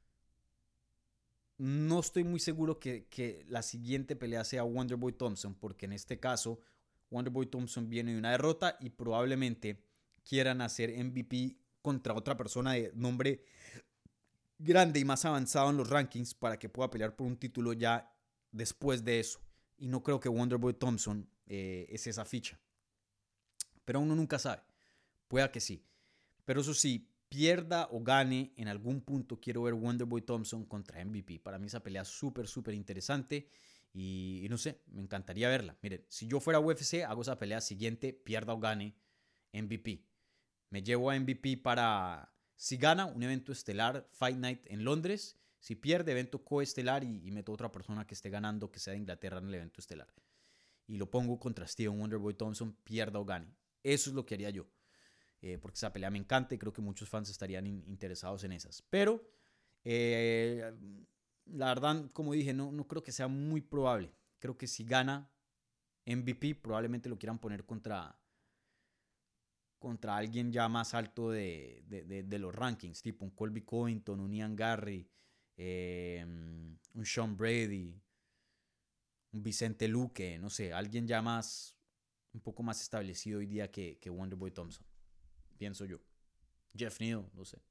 no estoy muy seguro que la siguiente pelea sea Wonderboy Thompson, porque en este caso Wonderboy Thompson viene de una derrota y probablemente quieran hacer MVP contra otra persona de nombre grande y más avanzado en los rankings para que pueda pelear por un título ya después de eso. Y no creo que Wonderboy Thompson es esa ficha. Pero uno nunca sabe. Pueda que sí. Pero eso sí, pierda o gane, en algún punto quiero ver Wonderboy Thompson contra MVP. Para mí esa pelea es súper, súper interesante. Y no sé, me encantaría verla. Miren, si yo fuera UFC, hago esa pelea siguiente, pierda o gane, MVP. Me llevo a MVP para, si gana, un evento estelar, Fight Night en Londres. Si pierde, evento coestelar y meto a otra persona que esté ganando, que sea de Inglaterra en el evento estelar. Y lo pongo contra Steven Wonderboy Thompson, pierda o gane. Eso es lo que haría yo. Porque esa pelea me encanta y creo que muchos fans estarían interesados en esas. Pero, la verdad, como dije, no creo que sea muy probable creo que si gana MVP, probablemente lo quieran poner contra alguien ya más alto de los rankings, tipo un Colby Covington, un Ian Garry, un Sean Brady, un Vicente Luque, no sé, alguien ya un poco más establecido hoy día que Wonderboy Thompson, pienso yo. Jeff Neal, no sé.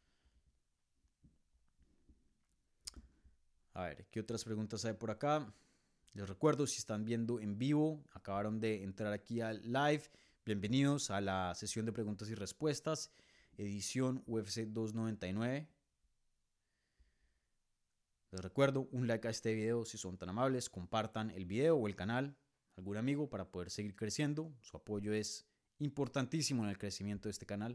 A ver, ¿qué otras preguntas hay por acá? Les recuerdo, si están viendo en vivo, acabaron de entrar aquí al live, bienvenidos a la sesión de preguntas y respuestas, edición UFC 299. Les recuerdo, un like a este video si son tan amables, compartan el video o el canal a algún amigo para poder seguir creciendo. Su apoyo es importantísimo en el crecimiento de este canal.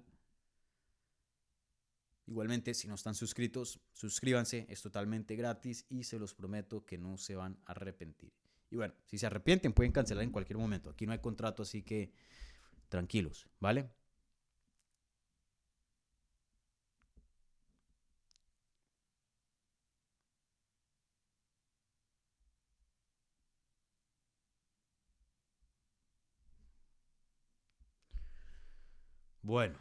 Igualmente, si no están suscritos, suscríbanse, es totalmente gratis y se los prometo que no se van a arrepentir. Y bueno, si se arrepienten pueden cancelar en cualquier momento. Aquí no hay contrato, así que tranquilos, ¿vale? Bueno.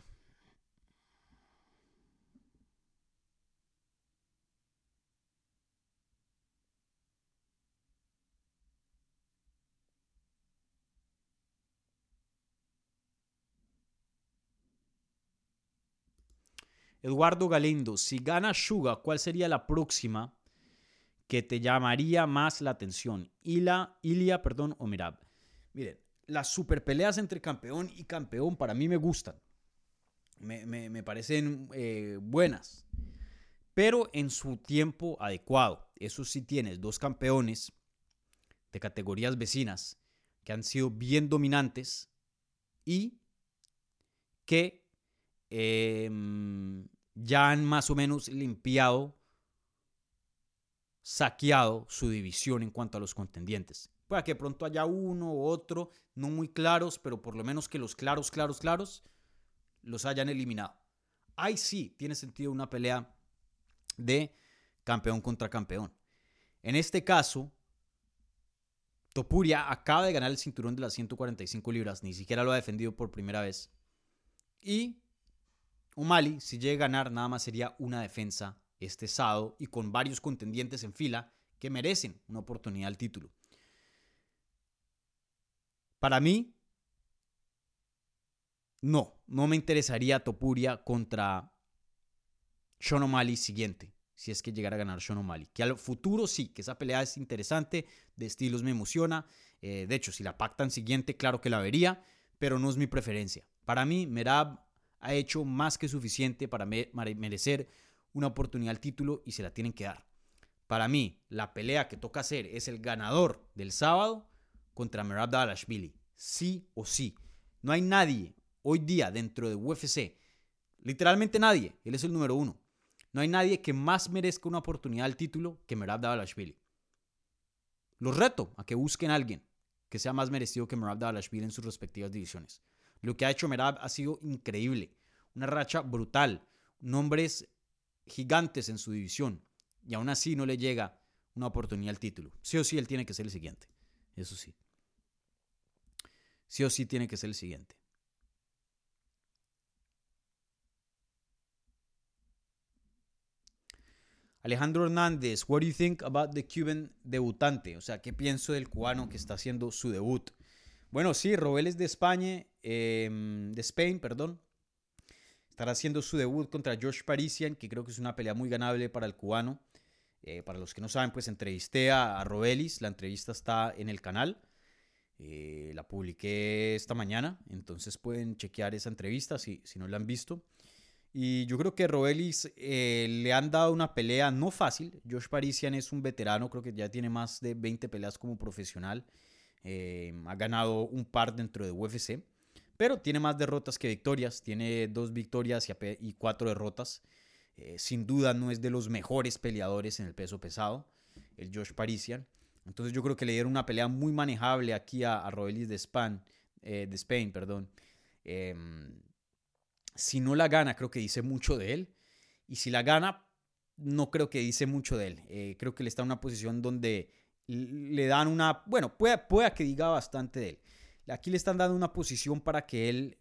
Eduardo Galindo, si gana Suga, ¿cuál sería la próxima que te llamaría más la atención? Ilia, o Merab. Miren, las super peleas entre campeón y campeón para mí me gustan. Me parecen buenas. Pero en su tiempo adecuado. Eso sí, tienes dos campeones de categorías vecinas que han sido bien dominantes y que ya han más o menos limpiado, saqueado su división en cuanto a los contendientes. Puede que pronto haya uno u otro, no muy claros, pero por lo menos que los claros los hayan eliminado. Ahí sí tiene sentido una pelea de campeón contra campeón. En este caso, Topuria acaba de ganar el cinturón de las 145 libras, ni siquiera lo ha defendido por primera vez. Y O'Malley, si llega a ganar, nada más sería una defensa este sábado y con varios contendientes en fila que merecen una oportunidad al título. Para mí, no me interesaría Topuria contra Sean O'Malley siguiente, si es que llegara a ganar Sean O'Malley. Que al futuro sí, que esa pelea es interesante, de estilos me emociona. De hecho, si la pactan siguiente, claro que la vería, pero no es mi preferencia. Para mí, Merab ha hecho más que suficiente para merecer una oportunidad al título y se la tienen que dar. Para mí, la pelea que toca hacer es el ganador del sábado contra Merab Dvalishvili. Sí o sí. No hay nadie hoy día dentro de UFC, literalmente nadie, él es el número 1. No hay nadie que más merezca una oportunidad al título que Merab Dvalishvili. Los reto a que busquen a alguien que sea más merecido que Merab Dvalishvili en sus respectivas divisiones. Lo que ha hecho Merab ha sido increíble. Una racha brutal. Nombres gigantes en su división. Y aún así no le llega una oportunidad al título. Sí o sí él tiene que ser el siguiente. Eso sí. Sí o sí tiene que ser el siguiente. Alejandro Hernández, what do you think about the Cuban debutante? O sea, ¿qué pienso del cubano que está haciendo su debut? Bueno, sí, Robel es de España, de Spain, perdón. Estará haciendo su debut contra Josh Parisian, que creo que es una pelea muy ganable para el cubano. Para los que no saben, pues entrevisté a Robelis. La entrevista está en el canal. La publiqué esta mañana, entonces pueden chequear esa entrevista si no la han visto. Y yo creo que Robelis le han dado una pelea no fácil. Josh Parisian es un veterano, creo que ya tiene más de 20 peleas como profesional. Ha ganado un par dentro de UFC, pero tiene más derrotas que victorias. Tiene 2 victorias y 4 derrotas. Sin duda no es de los mejores peleadores en el peso pesado, el Josh Parisian. Entonces yo creo que le dieron una pelea muy manejable aquí a Robelis de Spain, perdón. Si no la gana, creo que dice mucho de él. Y si la gana, no creo que dice mucho de él. Creo que él está en una posición donde le dan una, bueno, pueda que diga bastante de él. Aquí le están dando una posición para que él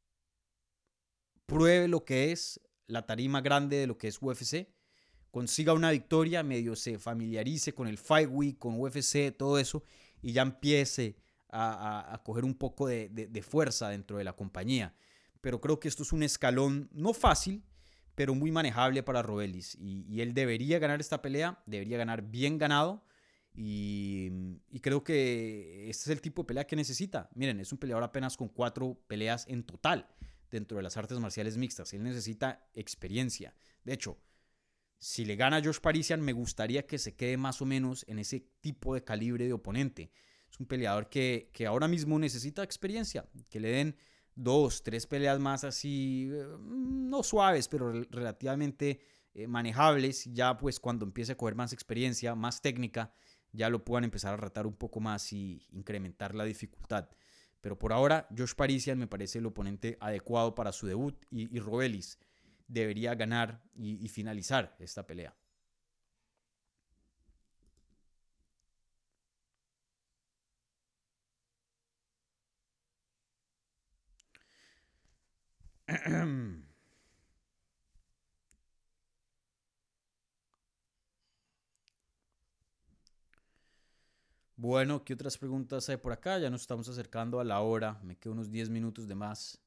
pruebe lo que es la tarima grande de lo que es UFC, consiga una victoria, medio se familiarice con el Fight Week, con UFC, todo eso, y ya empiece a coger un poco de fuerza dentro de la compañía. Pero creo que esto es un escalón no fácil, pero muy manejable para Roelis. Y él debería ganar esta pelea, debería ganar bien ganado. Y creo que este es el tipo de pelea que necesita. Miren, es un peleador apenas con 4 peleas en total dentro de las artes marciales mixtas. Él necesita experiencia. De hecho, si le gana a Josh Parisian, me gustaría que se quede más o menos en ese tipo de calibre de oponente. Es un peleador que ahora mismo necesita experiencia, que le den 2, 3 peleas más así, no suaves, pero relativamente manejables. Ya pues cuando empiece a coger más experiencia, más técnica, ya lo puedan empezar a retar un poco más y incrementar la dificultad. Pero por ahora, Josh Parisian me parece el oponente adecuado para su debut y Roelis debería ganar y finalizar esta pelea. Bueno, ¿qué otras preguntas hay por acá? Ya nos estamos acercando a la hora. Me quedan unos 10 minutos de más.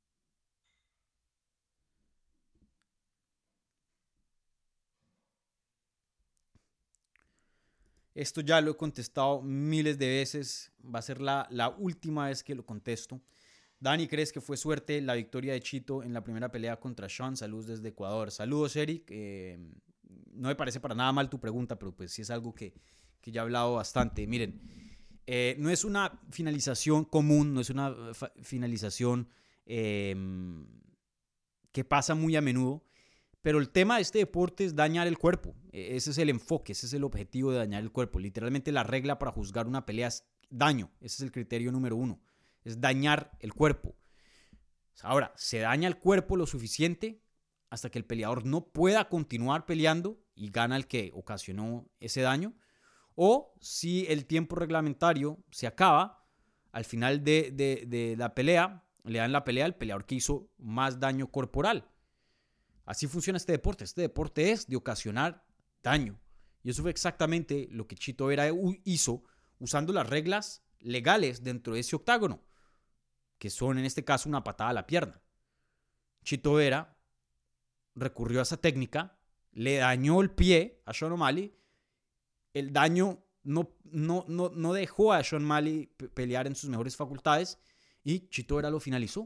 Esto ya lo he contestado miles de veces. Va a ser la última vez que lo contesto. Dani, ¿crees que fue suerte la victoria de Chito en la primera pelea contra Sean? Saludos desde Ecuador. Saludos, Eric. No me parece para nada mal tu pregunta, pero pues sí es algo que ya he hablado bastante. Miren, no es una finalización común, no es una finalización eh, que pasa muy a menudo. Pero el tema de este deporte es dañar el cuerpo. Ese es el enfoque, ese es el objetivo de dañar el cuerpo. Literalmente la regla para juzgar una pelea es daño. Ese es el criterio número 1. Es dañar el cuerpo. Ahora, se daña el cuerpo lo suficiente hasta que el peleador no pueda continuar peleando y gana el que ocasionó ese daño. O si el tiempo reglamentario se acaba, al final de la pelea, le dan la pelea al peleador que hizo más daño corporal. Así funciona este deporte. Este deporte es de ocasionar daño. Y eso fue exactamente lo que Chito Vera hizo usando las reglas legales dentro de ese octágono, que son en este caso una patada a la pierna. Chito Vera recurrió a esa técnica, le dañó el pie a Sean O'Malley. El daño no dejó a Sean O'Malley pelear en sus mejores facultades y Chito Vera lo finalizó.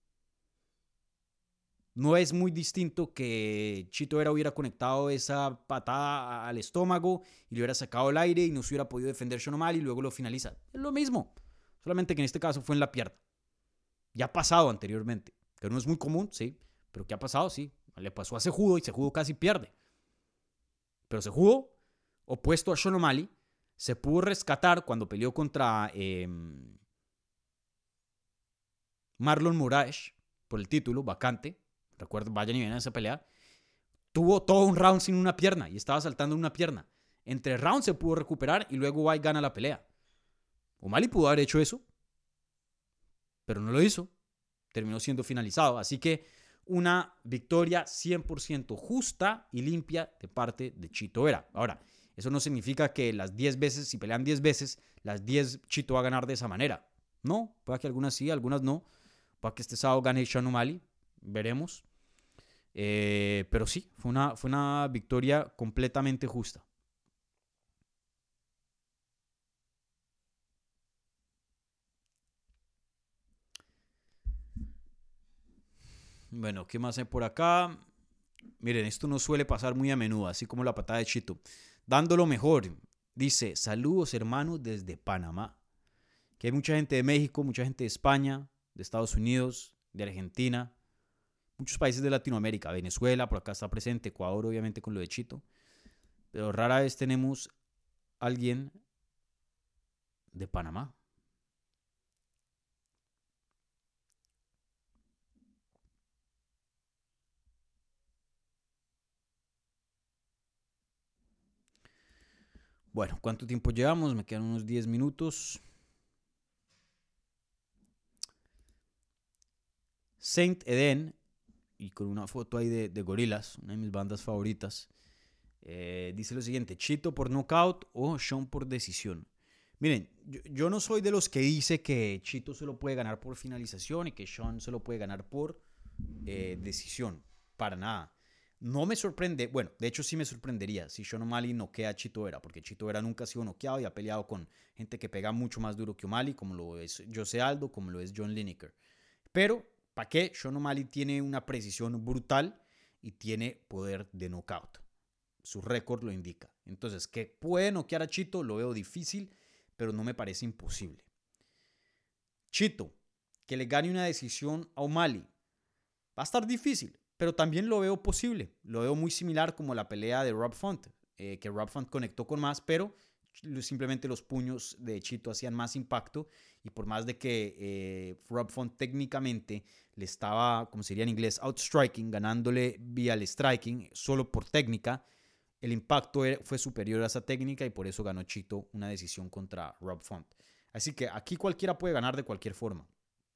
No es muy distinto que Chito Vera hubiera conectado esa patada al estómago y le hubiera sacado el aire y no se hubiera podido defender Sean O'Malley y luego lo finaliza. Es lo mismo, solamente que en este caso fue en la pierna. Ya ha pasado anteriormente, que no es muy común, sí, pero ¿qué ha pasado? Sí, le pasó a Cejudo y Cejudo casi pierde. Pero Cejudo, opuesto a Sean O'Malley, se pudo rescatar cuando peleó contra Marlon Moraes por el título vacante. Recuerden, vayan y ven a esa pelea. Tuvo todo un round sin una pierna y estaba saltando una pierna. Entre rounds se pudo recuperar y luego White gana la pelea. O'Malley pudo haber hecho eso, pero no lo hizo. Terminó siendo finalizado. Así que una victoria 100% justa y limpia de parte de Chito Vera. Ahora, eso no significa que las 10 veces, si pelean 10 veces, las 10 Chito va a ganar de esa manera. No, puede que algunas sí, algunas no. Puede que este sábado gane Sean O'Malley. Veremos. Pero sí, fue una victoria completamente justa. Bueno, ¿qué más hay por acá? Miren, esto no suele pasar muy a menudo, así como la patada de Chito. Dándolo mejor, dice, saludos hermanos desde Panamá. Que hay mucha gente de México, mucha gente de España, de Estados Unidos, de Argentina, muchos países de Latinoamérica, Venezuela, por acá está presente, Ecuador obviamente con lo de Chito. Pero rara vez tenemos alguien de Panamá. Bueno, ¿cuánto tiempo llevamos? Me quedan unos 10 minutos. Saint Eden, y con una foto ahí de Gorillaz, una de mis bandas favoritas, dice lo siguiente: Chito por knockout o Sean por decisión. Miren, yo no soy de los que dice que Chito se lo puede ganar por finalización y que Sean se lo puede ganar por decisión. Para nada. No me sorprende, bueno, de hecho sí me sorprendería si Sean O'Malley noquea a Chito Vera, porque Chito Vera nunca ha sido noqueado y ha peleado con gente que pega mucho más duro que O'Malley, como lo es Jose Aldo, como lo es John Lineker. Pero, ¿para qué? Sean O'Malley tiene una precisión brutal y tiene poder de knockout. Su récord lo indica. Entonces, que puede noquear a Chito, lo veo difícil, pero no me parece imposible. Chito, que le gane una decisión a O'Malley, va a estar difícil, pero también lo veo posible. Lo veo muy similar como la pelea de Rob Font, que Rob Font conectó con más, pero simplemente los puños de Chito hacían más impacto, y por más de que Rob Font técnicamente le estaba, como sería en inglés, outstriking, ganándole vía el striking, solo por técnica, el impacto fue superior a esa técnica y por eso ganó Chito una decisión contra Rob Font. Así que aquí cualquiera puede ganar de cualquier forma.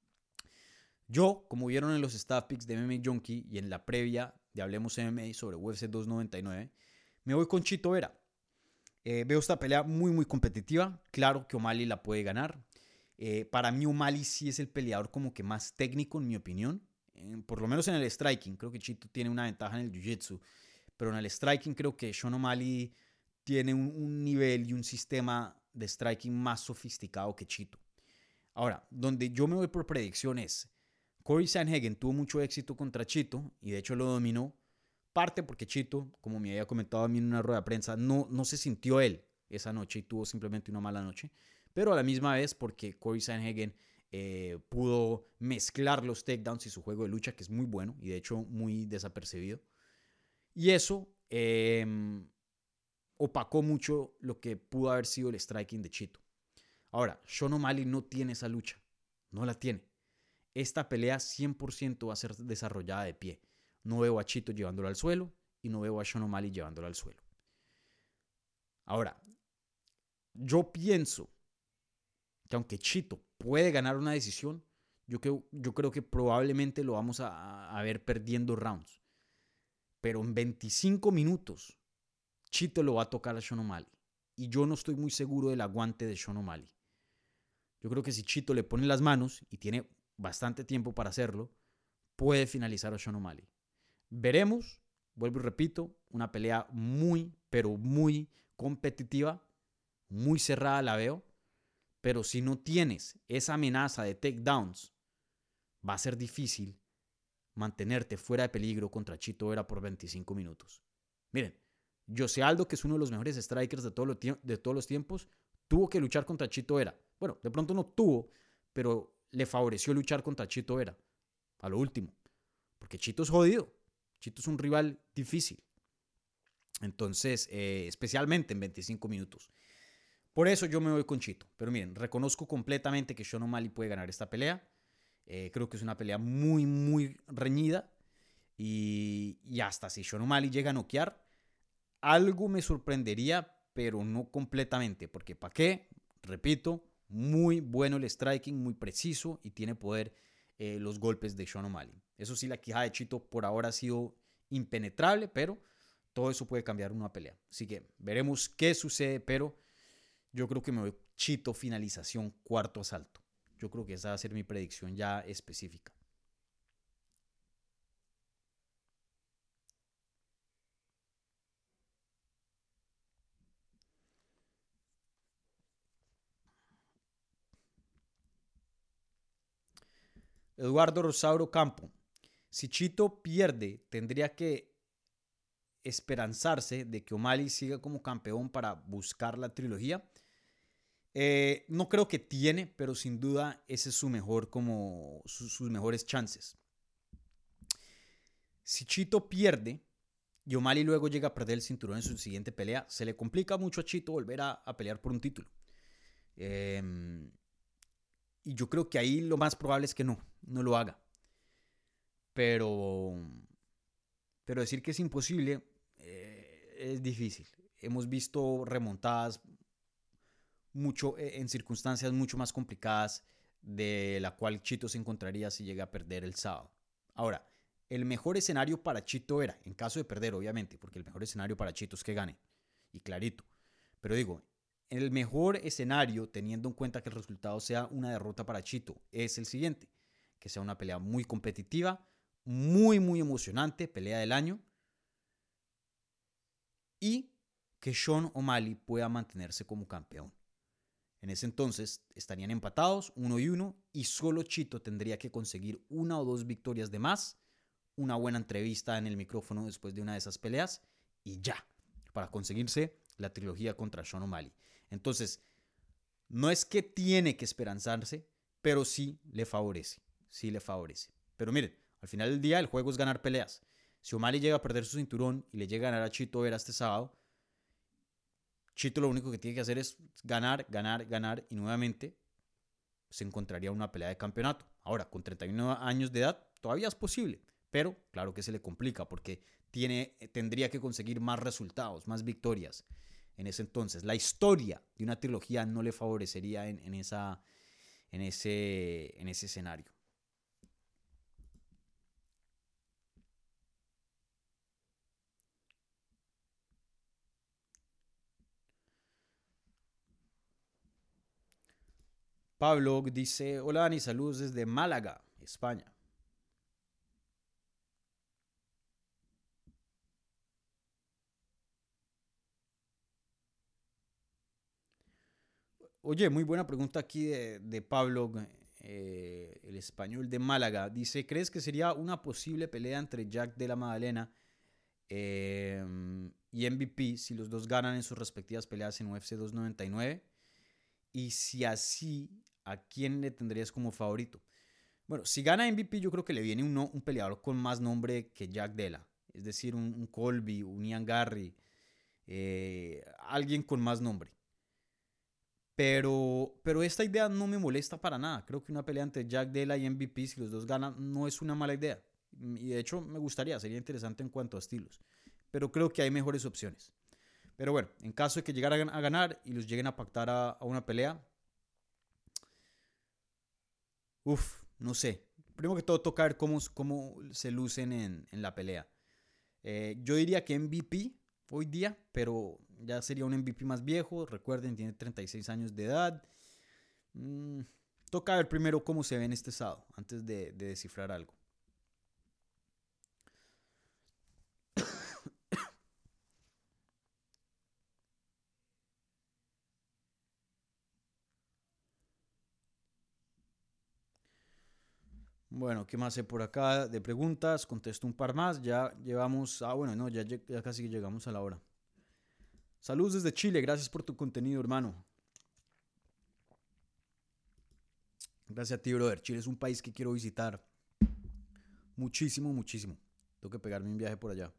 Yo, como vieron en los staff picks de MMA Junkie y en la previa de Hablemos MMA sobre UFC 299, me voy con Chito Vera. Veo esta pelea muy, muy competitiva. Claro que O'Malley la puede ganar. Para mí O'Malley sí es el peleador como que más técnico, en mi opinión. Por lo menos en el striking. Creo que Chito tiene una ventaja en el jiu-jitsu. Pero en el striking creo que Sean O'Malley tiene un nivel y un sistema de striking más sofisticado que Chito. Ahora, donde yo me voy por predicciones, Corey Sandhagen tuvo mucho éxito contra Chito y de hecho lo dominó. Parte porque Chito, como me había comentado a mí en una rueda de prensa, no se sintió él esa noche y tuvo simplemente una mala noche. Pero a la misma vez porque Corey Sandhagen pudo mezclar los takedowns y su juego de lucha, que es muy bueno y de hecho muy desapercibido. Y eso opacó mucho lo que pudo haber sido el striking de Chito. Ahora, Sean O'Malley no tiene esa lucha. No la tiene. Esta pelea 100% va a ser desarrollada de pie. No veo a Chito llevándolo al suelo y no veo a Sean O'Malley llevándolo al suelo. Ahora, yo pienso que aunque Chito puede ganar una decisión, yo creo que probablemente lo vamos a ver perdiendo rounds. Pero en 25 minutos, Chito lo va a tocar a Sean O'Malley. Y yo no estoy muy seguro del aguante de Sean O'Malley. Yo creo que si Chito le pone las manos y tiene bastante tiempo para hacerlo, puede finalizar a Sean O'Malley. Veremos, vuelvo y repito, una pelea muy, pero muy competitiva, muy cerrada la veo, pero si no tienes esa amenaza de takedowns, va a ser difícil mantenerte fuera de peligro contra Chito Vera por 25 minutos. Miren, Jose Aldo, que es uno de los mejores strikers de todos los tiempos, tuvo que luchar contra Chito Vera. Bueno, de pronto no tuvo, pero le favoreció luchar contra Chito Vera a lo último, porque Chito es jodido. Chito es un rival difícil. Entonces, especialmente en 25 minutos. Por eso yo me voy con Chito. Pero miren, reconozco completamente que Sean O'Malley puede ganar esta pelea. Creo que es una pelea muy, muy reñida. Y hasta si Sean O'Malley llega a noquear, algo me sorprendería, pero no completamente. Porque ¿para qué? Repito, muy bueno el striking, muy preciso y tiene poder los golpes de Sean O'Malley. Eso sí, la quijada de Chito por ahora ha sido impenetrable, pero todo eso puede cambiar en una pelea. Así que veremos qué sucede, pero yo creo que me voy Chito finalización, cuarto asalto. Yo creo que esa va a ser mi predicción ya específica. Eduardo Rosauro Campo. Si Chito pierde, tendría que esperanzarse de que O'Malley siga como campeón para buscar la trilogía. No creo que tiene, pero sin duda ese es sus mejores chances. Si Chito pierde y O'Malley luego llega a perder el cinturón en su siguiente pelea, se le complica mucho a Chito volver a pelear por un título. Y yo creo que ahí lo más probable es que no lo haga. Pero decir que es imposible es difícil. Hemos visto remontadas en circunstancias mucho más complicadas de la cual Chito se encontraría si llega a perder el sábado. Ahora, el mejor escenario para Chito era, en caso de perder, obviamente, porque el mejor escenario para Chito es que gane, y clarito. Pero digo, el mejor escenario, teniendo en cuenta que el resultado sea una derrota para Chito, es el siguiente: que sea una pelea muy competitiva, muy, muy emocionante, pelea del año, y que Sean O'Malley pueda mantenerse como campeón. En ese entonces estarían empatados 1-1 y solo Chito tendría que conseguir 1 o 2 victorias de más, una buena entrevista en el micrófono después de una de esas peleas y ya, para conseguirse la trilogía contra Sean O'Malley. Entonces, no es que tiene que esperanzarse, pero sí le favorece, Pero miren, al final del día el juego es ganar peleas. Si O'Malley llega a perder su cinturón y le llega a ganar a Chito Vera este sábado, Chito lo único que tiene que hacer es ganar y nuevamente se encontraría una pelea de campeonato. Ahora, con 31 años de edad todavía es posible, pero claro que se le complica porque tendría que conseguir más resultados, más victorias. En ese entonces, la historia de una trilogía no le favorecería en ese escenario. Pablo dice: hola Dani, saludos desde Málaga, España. Oye, muy buena pregunta aquí de Pablo, el español de Málaga. Dice: ¿crees que sería una posible pelea entre Jack de la Madalena y MVP si los dos ganan en sus respectivas peleas en UFC 299? Y si así, ¿a quién le tendrías como favorito? Bueno, si gana MVP, yo creo que le viene un peleador con más nombre que Jack Della. Es decir, un Colby, un Ian Garry, alguien con más nombre. Pero esta idea no me molesta para nada. Creo que una pelea entre Jack Della y MVP, si los dos ganan, no es una mala idea. Y de hecho me gustaría, sería interesante en cuanto a estilos. Pero creo que hay mejores opciones. Pero bueno, en caso de que llegaran a ganar y los lleguen a pactar a una pelea, no sé. Primero que todo toca ver cómo se lucen en la pelea. Yo diría que MVP hoy día, pero ya sería un MVP más viejo. Recuerden, tiene 36 años de edad. Toca ver primero cómo se ve en este sábado, antes de descifrar algo. Bueno, ¿qué más hay por acá de preguntas? Contesto un par más. Ya llevamos... bueno, no, ya casi llegamos a la hora. Saludos desde Chile. Gracias por tu contenido, hermano. Gracias a ti, brother. Chile es un país que quiero visitar. Muchísimo, muchísimo. Tengo que pegarme un viaje por allá.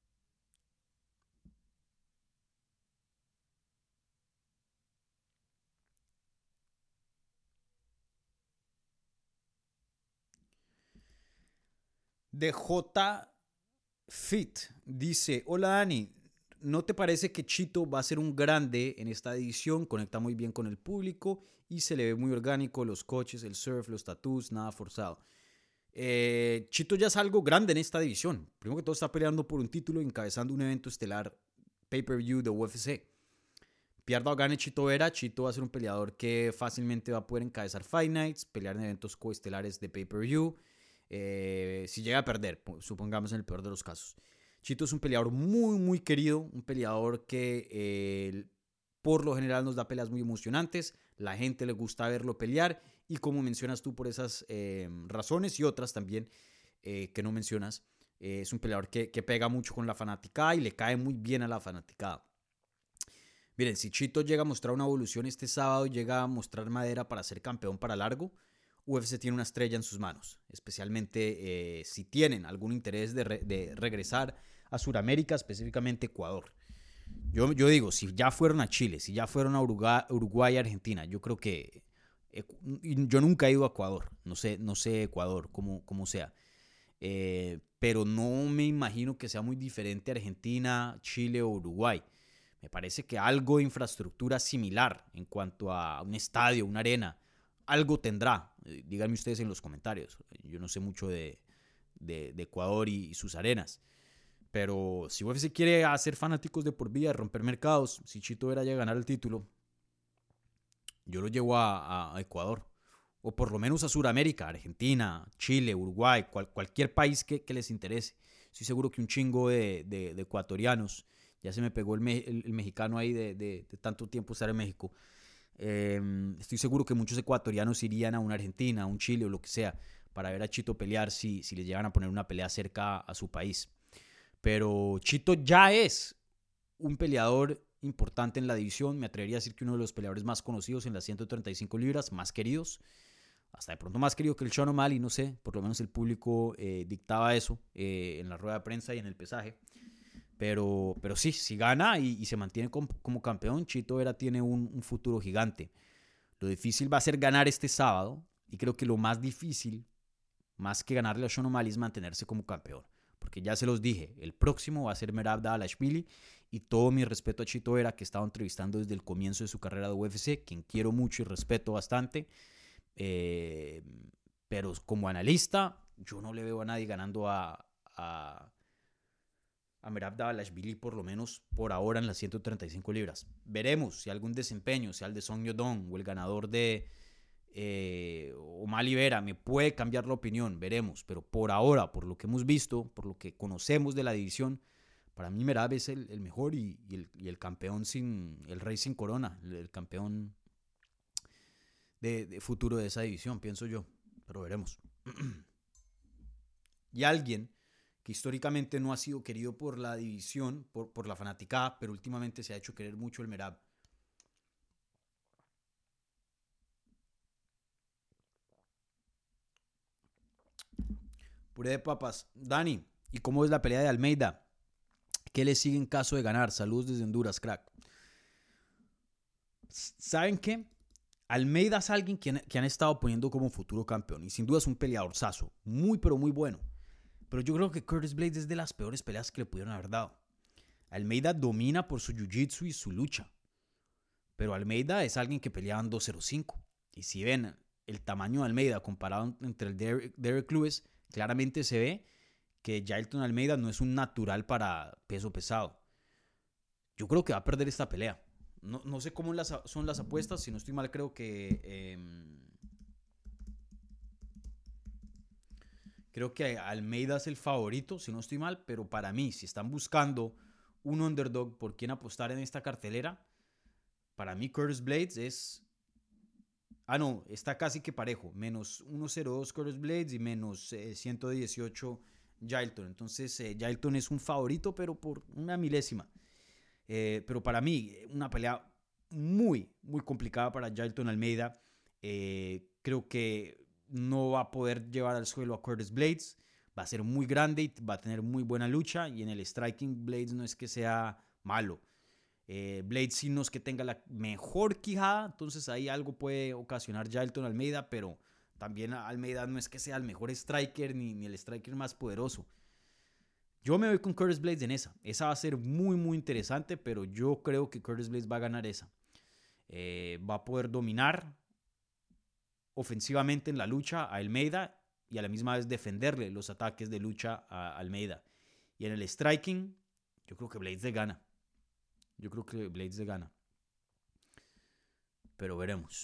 DJ Fit dice: hola Dani, ¿no te parece que Chito va a ser un grande en esta edición? Conecta muy bien con el público y se le ve muy orgánico, los coches, el surf, los tattoos, nada forzado. Chito ya es algo grande en esta división. Primero que todo está peleando por un título, encabezando un evento estelar pay-per-view de UFC. Pierda o gane Chito Vera, Chito va a ser un peleador que fácilmente va a poder encabezar Fight Nights, pelear en eventos coestelares de pay-per-view. Si llega a perder, supongamos en el peor de los casos. Chito es un peleador muy, muy querido, un peleador que por lo general nos da peleas muy emocionantes, la gente le gusta verlo pelear y como mencionas tú por esas razones y otras también que no mencionas, es un peleador que pega mucho con la fanaticada y le cae muy bien a la fanaticada. Miren, si Chito llega a mostrar una evolución este sábado y llega a mostrar madera para ser campeón para largo, UFC tiene una estrella en sus manos, especialmente si tienen algún interés de regresar a Sudamérica, específicamente Ecuador. Yo digo, si ya fueron a Chile, si ya fueron a Uruguay, Argentina, yo creo que... yo nunca he ido a Ecuador, no sé Ecuador, cómo sea. Pero no me imagino que sea muy diferente a Argentina, Chile o Uruguay. Me parece que algo de infraestructura similar en cuanto a un estadio, una arena, algo tendrá. Díganme ustedes en los comentarios. Yo no sé mucho de Ecuador y sus arenas. Pero si UFC quiere hacer fanáticos de por vida, romper mercados, si Chito Vera llega a ganar el título, yo lo llevo a Ecuador. O por lo menos a Sudamérica, Argentina, Chile, Uruguay, cualquier país que les interese. Estoy seguro que un chingo de ecuatorianos, ya se me pegó el mexicano ahí de tanto tiempo estar en México. Estoy seguro que muchos ecuatorianos irían a una Argentina, a un Chile o lo que sea para ver a Chito pelear si les llegan a poner una pelea cerca a su país. Pero Chito ya es un peleador importante en la división. Me atrevería a decir que uno de los peleadores más conocidos en las 135 libras, más queridos. Hasta de pronto más querido que el Sean O'Malley, no sé. Por lo menos el público dictaba eso en la rueda de prensa y en el pesaje. Pero sí, si gana y se mantiene como campeón, Chito Vera tiene un futuro gigante. Lo difícil va a ser ganar este sábado. Y creo que lo más difícil, más que ganarle a Sean O'Malley, es mantenerse como campeón. Porque ya se los dije, el próximo va a ser Merab Dvalishvili. Y todo mi respeto a Chito Vera, que he estado entrevistando desde el comienzo de su carrera de UFC, quien quiero mucho y respeto bastante. Pero como analista, yo no le veo a nadie ganando a Merab Dvalishvili, por lo menos por ahora en las 135 libras. Veremos si algún desempeño, sea el de Song Yadong o el ganador de O'Malley Vera, me puede cambiar la opinión, veremos. Pero por ahora, por lo que hemos visto, por lo que conocemos de la división, para mí Merab es el mejor y el campeón el rey sin corona, el campeón de futuro de esa división, pienso yo. Pero veremos. Y alguien que históricamente no ha sido querido por la división, por la fanaticada, pero últimamente se ha hecho querer mucho el Merab. Puré de papas. Dani, ¿y cómo es la pelea de Almeida? ¿Qué le sigue en caso de ganar? Saludos desde Honduras, crack. ¿Saben qué? Almeida es alguien que han estado poniendo como futuro campeón. Y sin duda es un peleadorzazo. Muy, pero muy bueno. Pero yo creo que Curtis Blaydes es de las peores peleas que le pudieron haber dado. Almeida domina por su jiu-jitsu y su lucha. Pero Almeida es alguien que peleaba en 205. Y si ven el tamaño de Almeida comparado entre el Derek Lewis, claramente se ve que Jailton Almeida no es un natural para peso pesado. Yo creo que va a perder esta pelea. No sé cómo son las apuestas. Si no estoy mal, creo que Almeida es el favorito, si no estoy mal. Pero para mí, si están buscando un underdog por quien apostar en esta cartelera, para mí Curtis Blaydes es... no, está casi que parejo. Menos 1.02 Curtis Blaydes y menos 118 Jailton. Entonces, Jailton es un favorito, pero por una milésima. Pero para mí, una pelea muy, muy complicada para Jailton Almeida. Creo que no va a poder llevar al suelo a Curtis Blaydes. Va a ser muy grande y va a tener muy buena lucha. Y en el striking, Blaydes no es que sea malo. Blaydes sí no es que tenga la mejor quijada. Entonces ahí algo puede ocasionar Jailton Almeida. Pero también Almeida no es que sea el mejor striker ni el striker más poderoso. Yo me voy con Curtis Blaydes en esa. Esa va a ser muy, muy interesante, pero yo creo que Curtis Blaydes va a ganar esa. Va a poder dominar ofensivamente en la lucha a Almeida y a la misma vez defenderle los ataques de lucha a Almeida. Y en el striking, yo creo que Blaydes le gana. Pero veremos.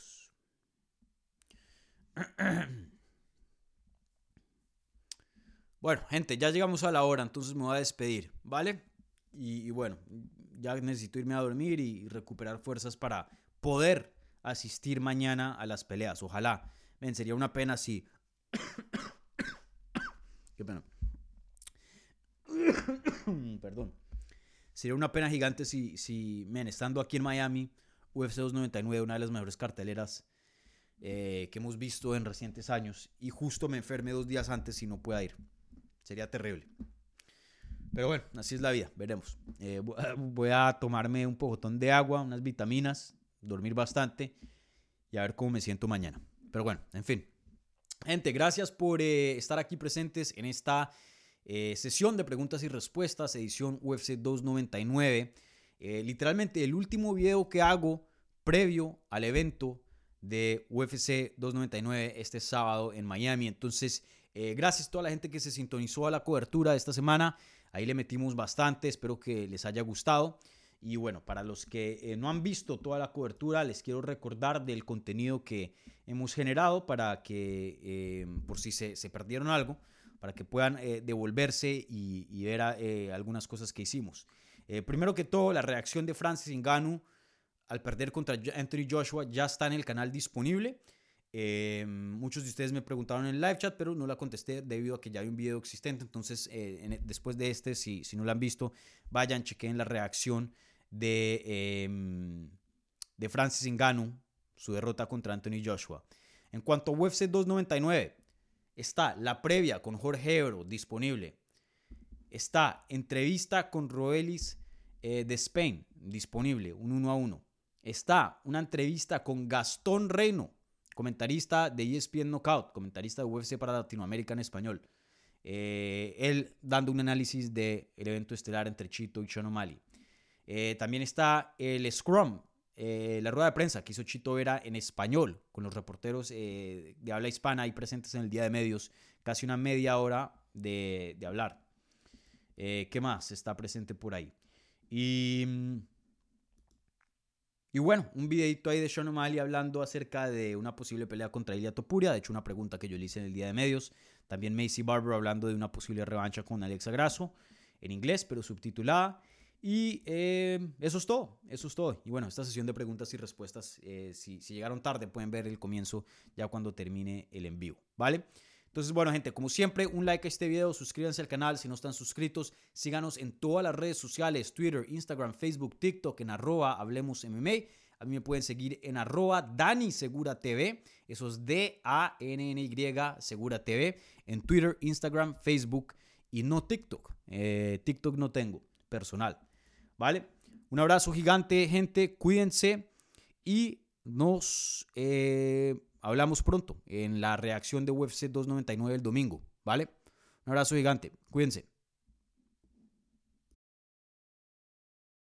Bueno, gente, ya llegamos a la hora, entonces me voy a despedir, ¿vale? Y bueno, ya necesito irme a dormir y recuperar fuerzas para poder asistir mañana a las peleas. Ojalá. Ven, sería una pena si... Qué pena. Perdón. Sería una pena gigante si estando aquí en Miami, UFC 299, una de las mejores carteleras que hemos visto en recientes años, y justo me enferme 2 días antes y no pueda ir. Sería terrible. Pero bueno, así es la vida, veremos. Voy a tomarme un pocotón de agua, unas vitaminas, dormir bastante y a ver cómo me siento mañana. Pero bueno, en fin. Gente, gracias por estar aquí presentes en esta sesión de preguntas y respuestas, edición UFC 299. literalmente el último video que hago previo al evento de UFC 299 este sábado en Miami. Entonces, gracias a toda la gente que se sintonizó a la cobertura de esta semana. Ahí le metimos bastante, espero que les haya gustado. Y bueno, para los que no han visto toda la cobertura, les quiero recordar del contenido que hemos generado para que, por si se perdieron algo, para que puedan devolverse y ver algunas cosas que hicimos. Primero que todo, la reacción de Francis Ngannou al perder contra Anthony Joshua ya está en el canal disponible. Muchos de ustedes me preguntaron en el live chat, pero no la contesté debido a que ya hay un video existente. Entonces, después de este, si no lo han visto, vayan, chequen la reacción de Francis Ngannou, su derrota contra Anthony Joshua. En cuanto a UFC 299, está la previa con Jorge Ebro disponible. Está entrevista con Roelis de Spain disponible, un 1-1. Está una entrevista con Gastón Reyno, comentarista de ESPN Knockout, comentarista de UFC para Latinoamérica en español. Él dando un análisis del evento estelar entre Chito y Sean O'Malley. También está el Scrum, la rueda de prensa que hizo Chito Vera en español, con los reporteros de habla hispana ahí presentes en el Día de Medios, casi una media hora de hablar. ¿Qué más está presente por ahí? Y bueno, un videito ahí de Sean O'Malley hablando acerca de una posible pelea contra Ilia Topuria. De hecho, una pregunta que yo le hice en el Día de Medios. También Macy Barber hablando de una posible revancha con Alexa Grasso, en inglés, pero subtitulada. Y eso es todo. Y bueno, esta sesión de preguntas y respuestas, si llegaron tarde, pueden ver el comienzo ya cuando termine el en vivo, ¿vale? Entonces, bueno, gente, como siempre, un like a este video, suscríbanse al canal si no están suscritos, síganos en todas las redes sociales, Twitter, Instagram, Facebook, TikTok, en @HablemosMMA. A mí me pueden seguir en @DaniSeguraTV, eso es DANNY Segura TV, en Twitter, Instagram, Facebook y no TikTok. TikTok no tengo, personal, ¿vale? Un abrazo gigante, gente, cuídense y nos hablamos pronto en la reacción de UFC 299 el domingo, ¿vale? Un abrazo gigante, cuídense.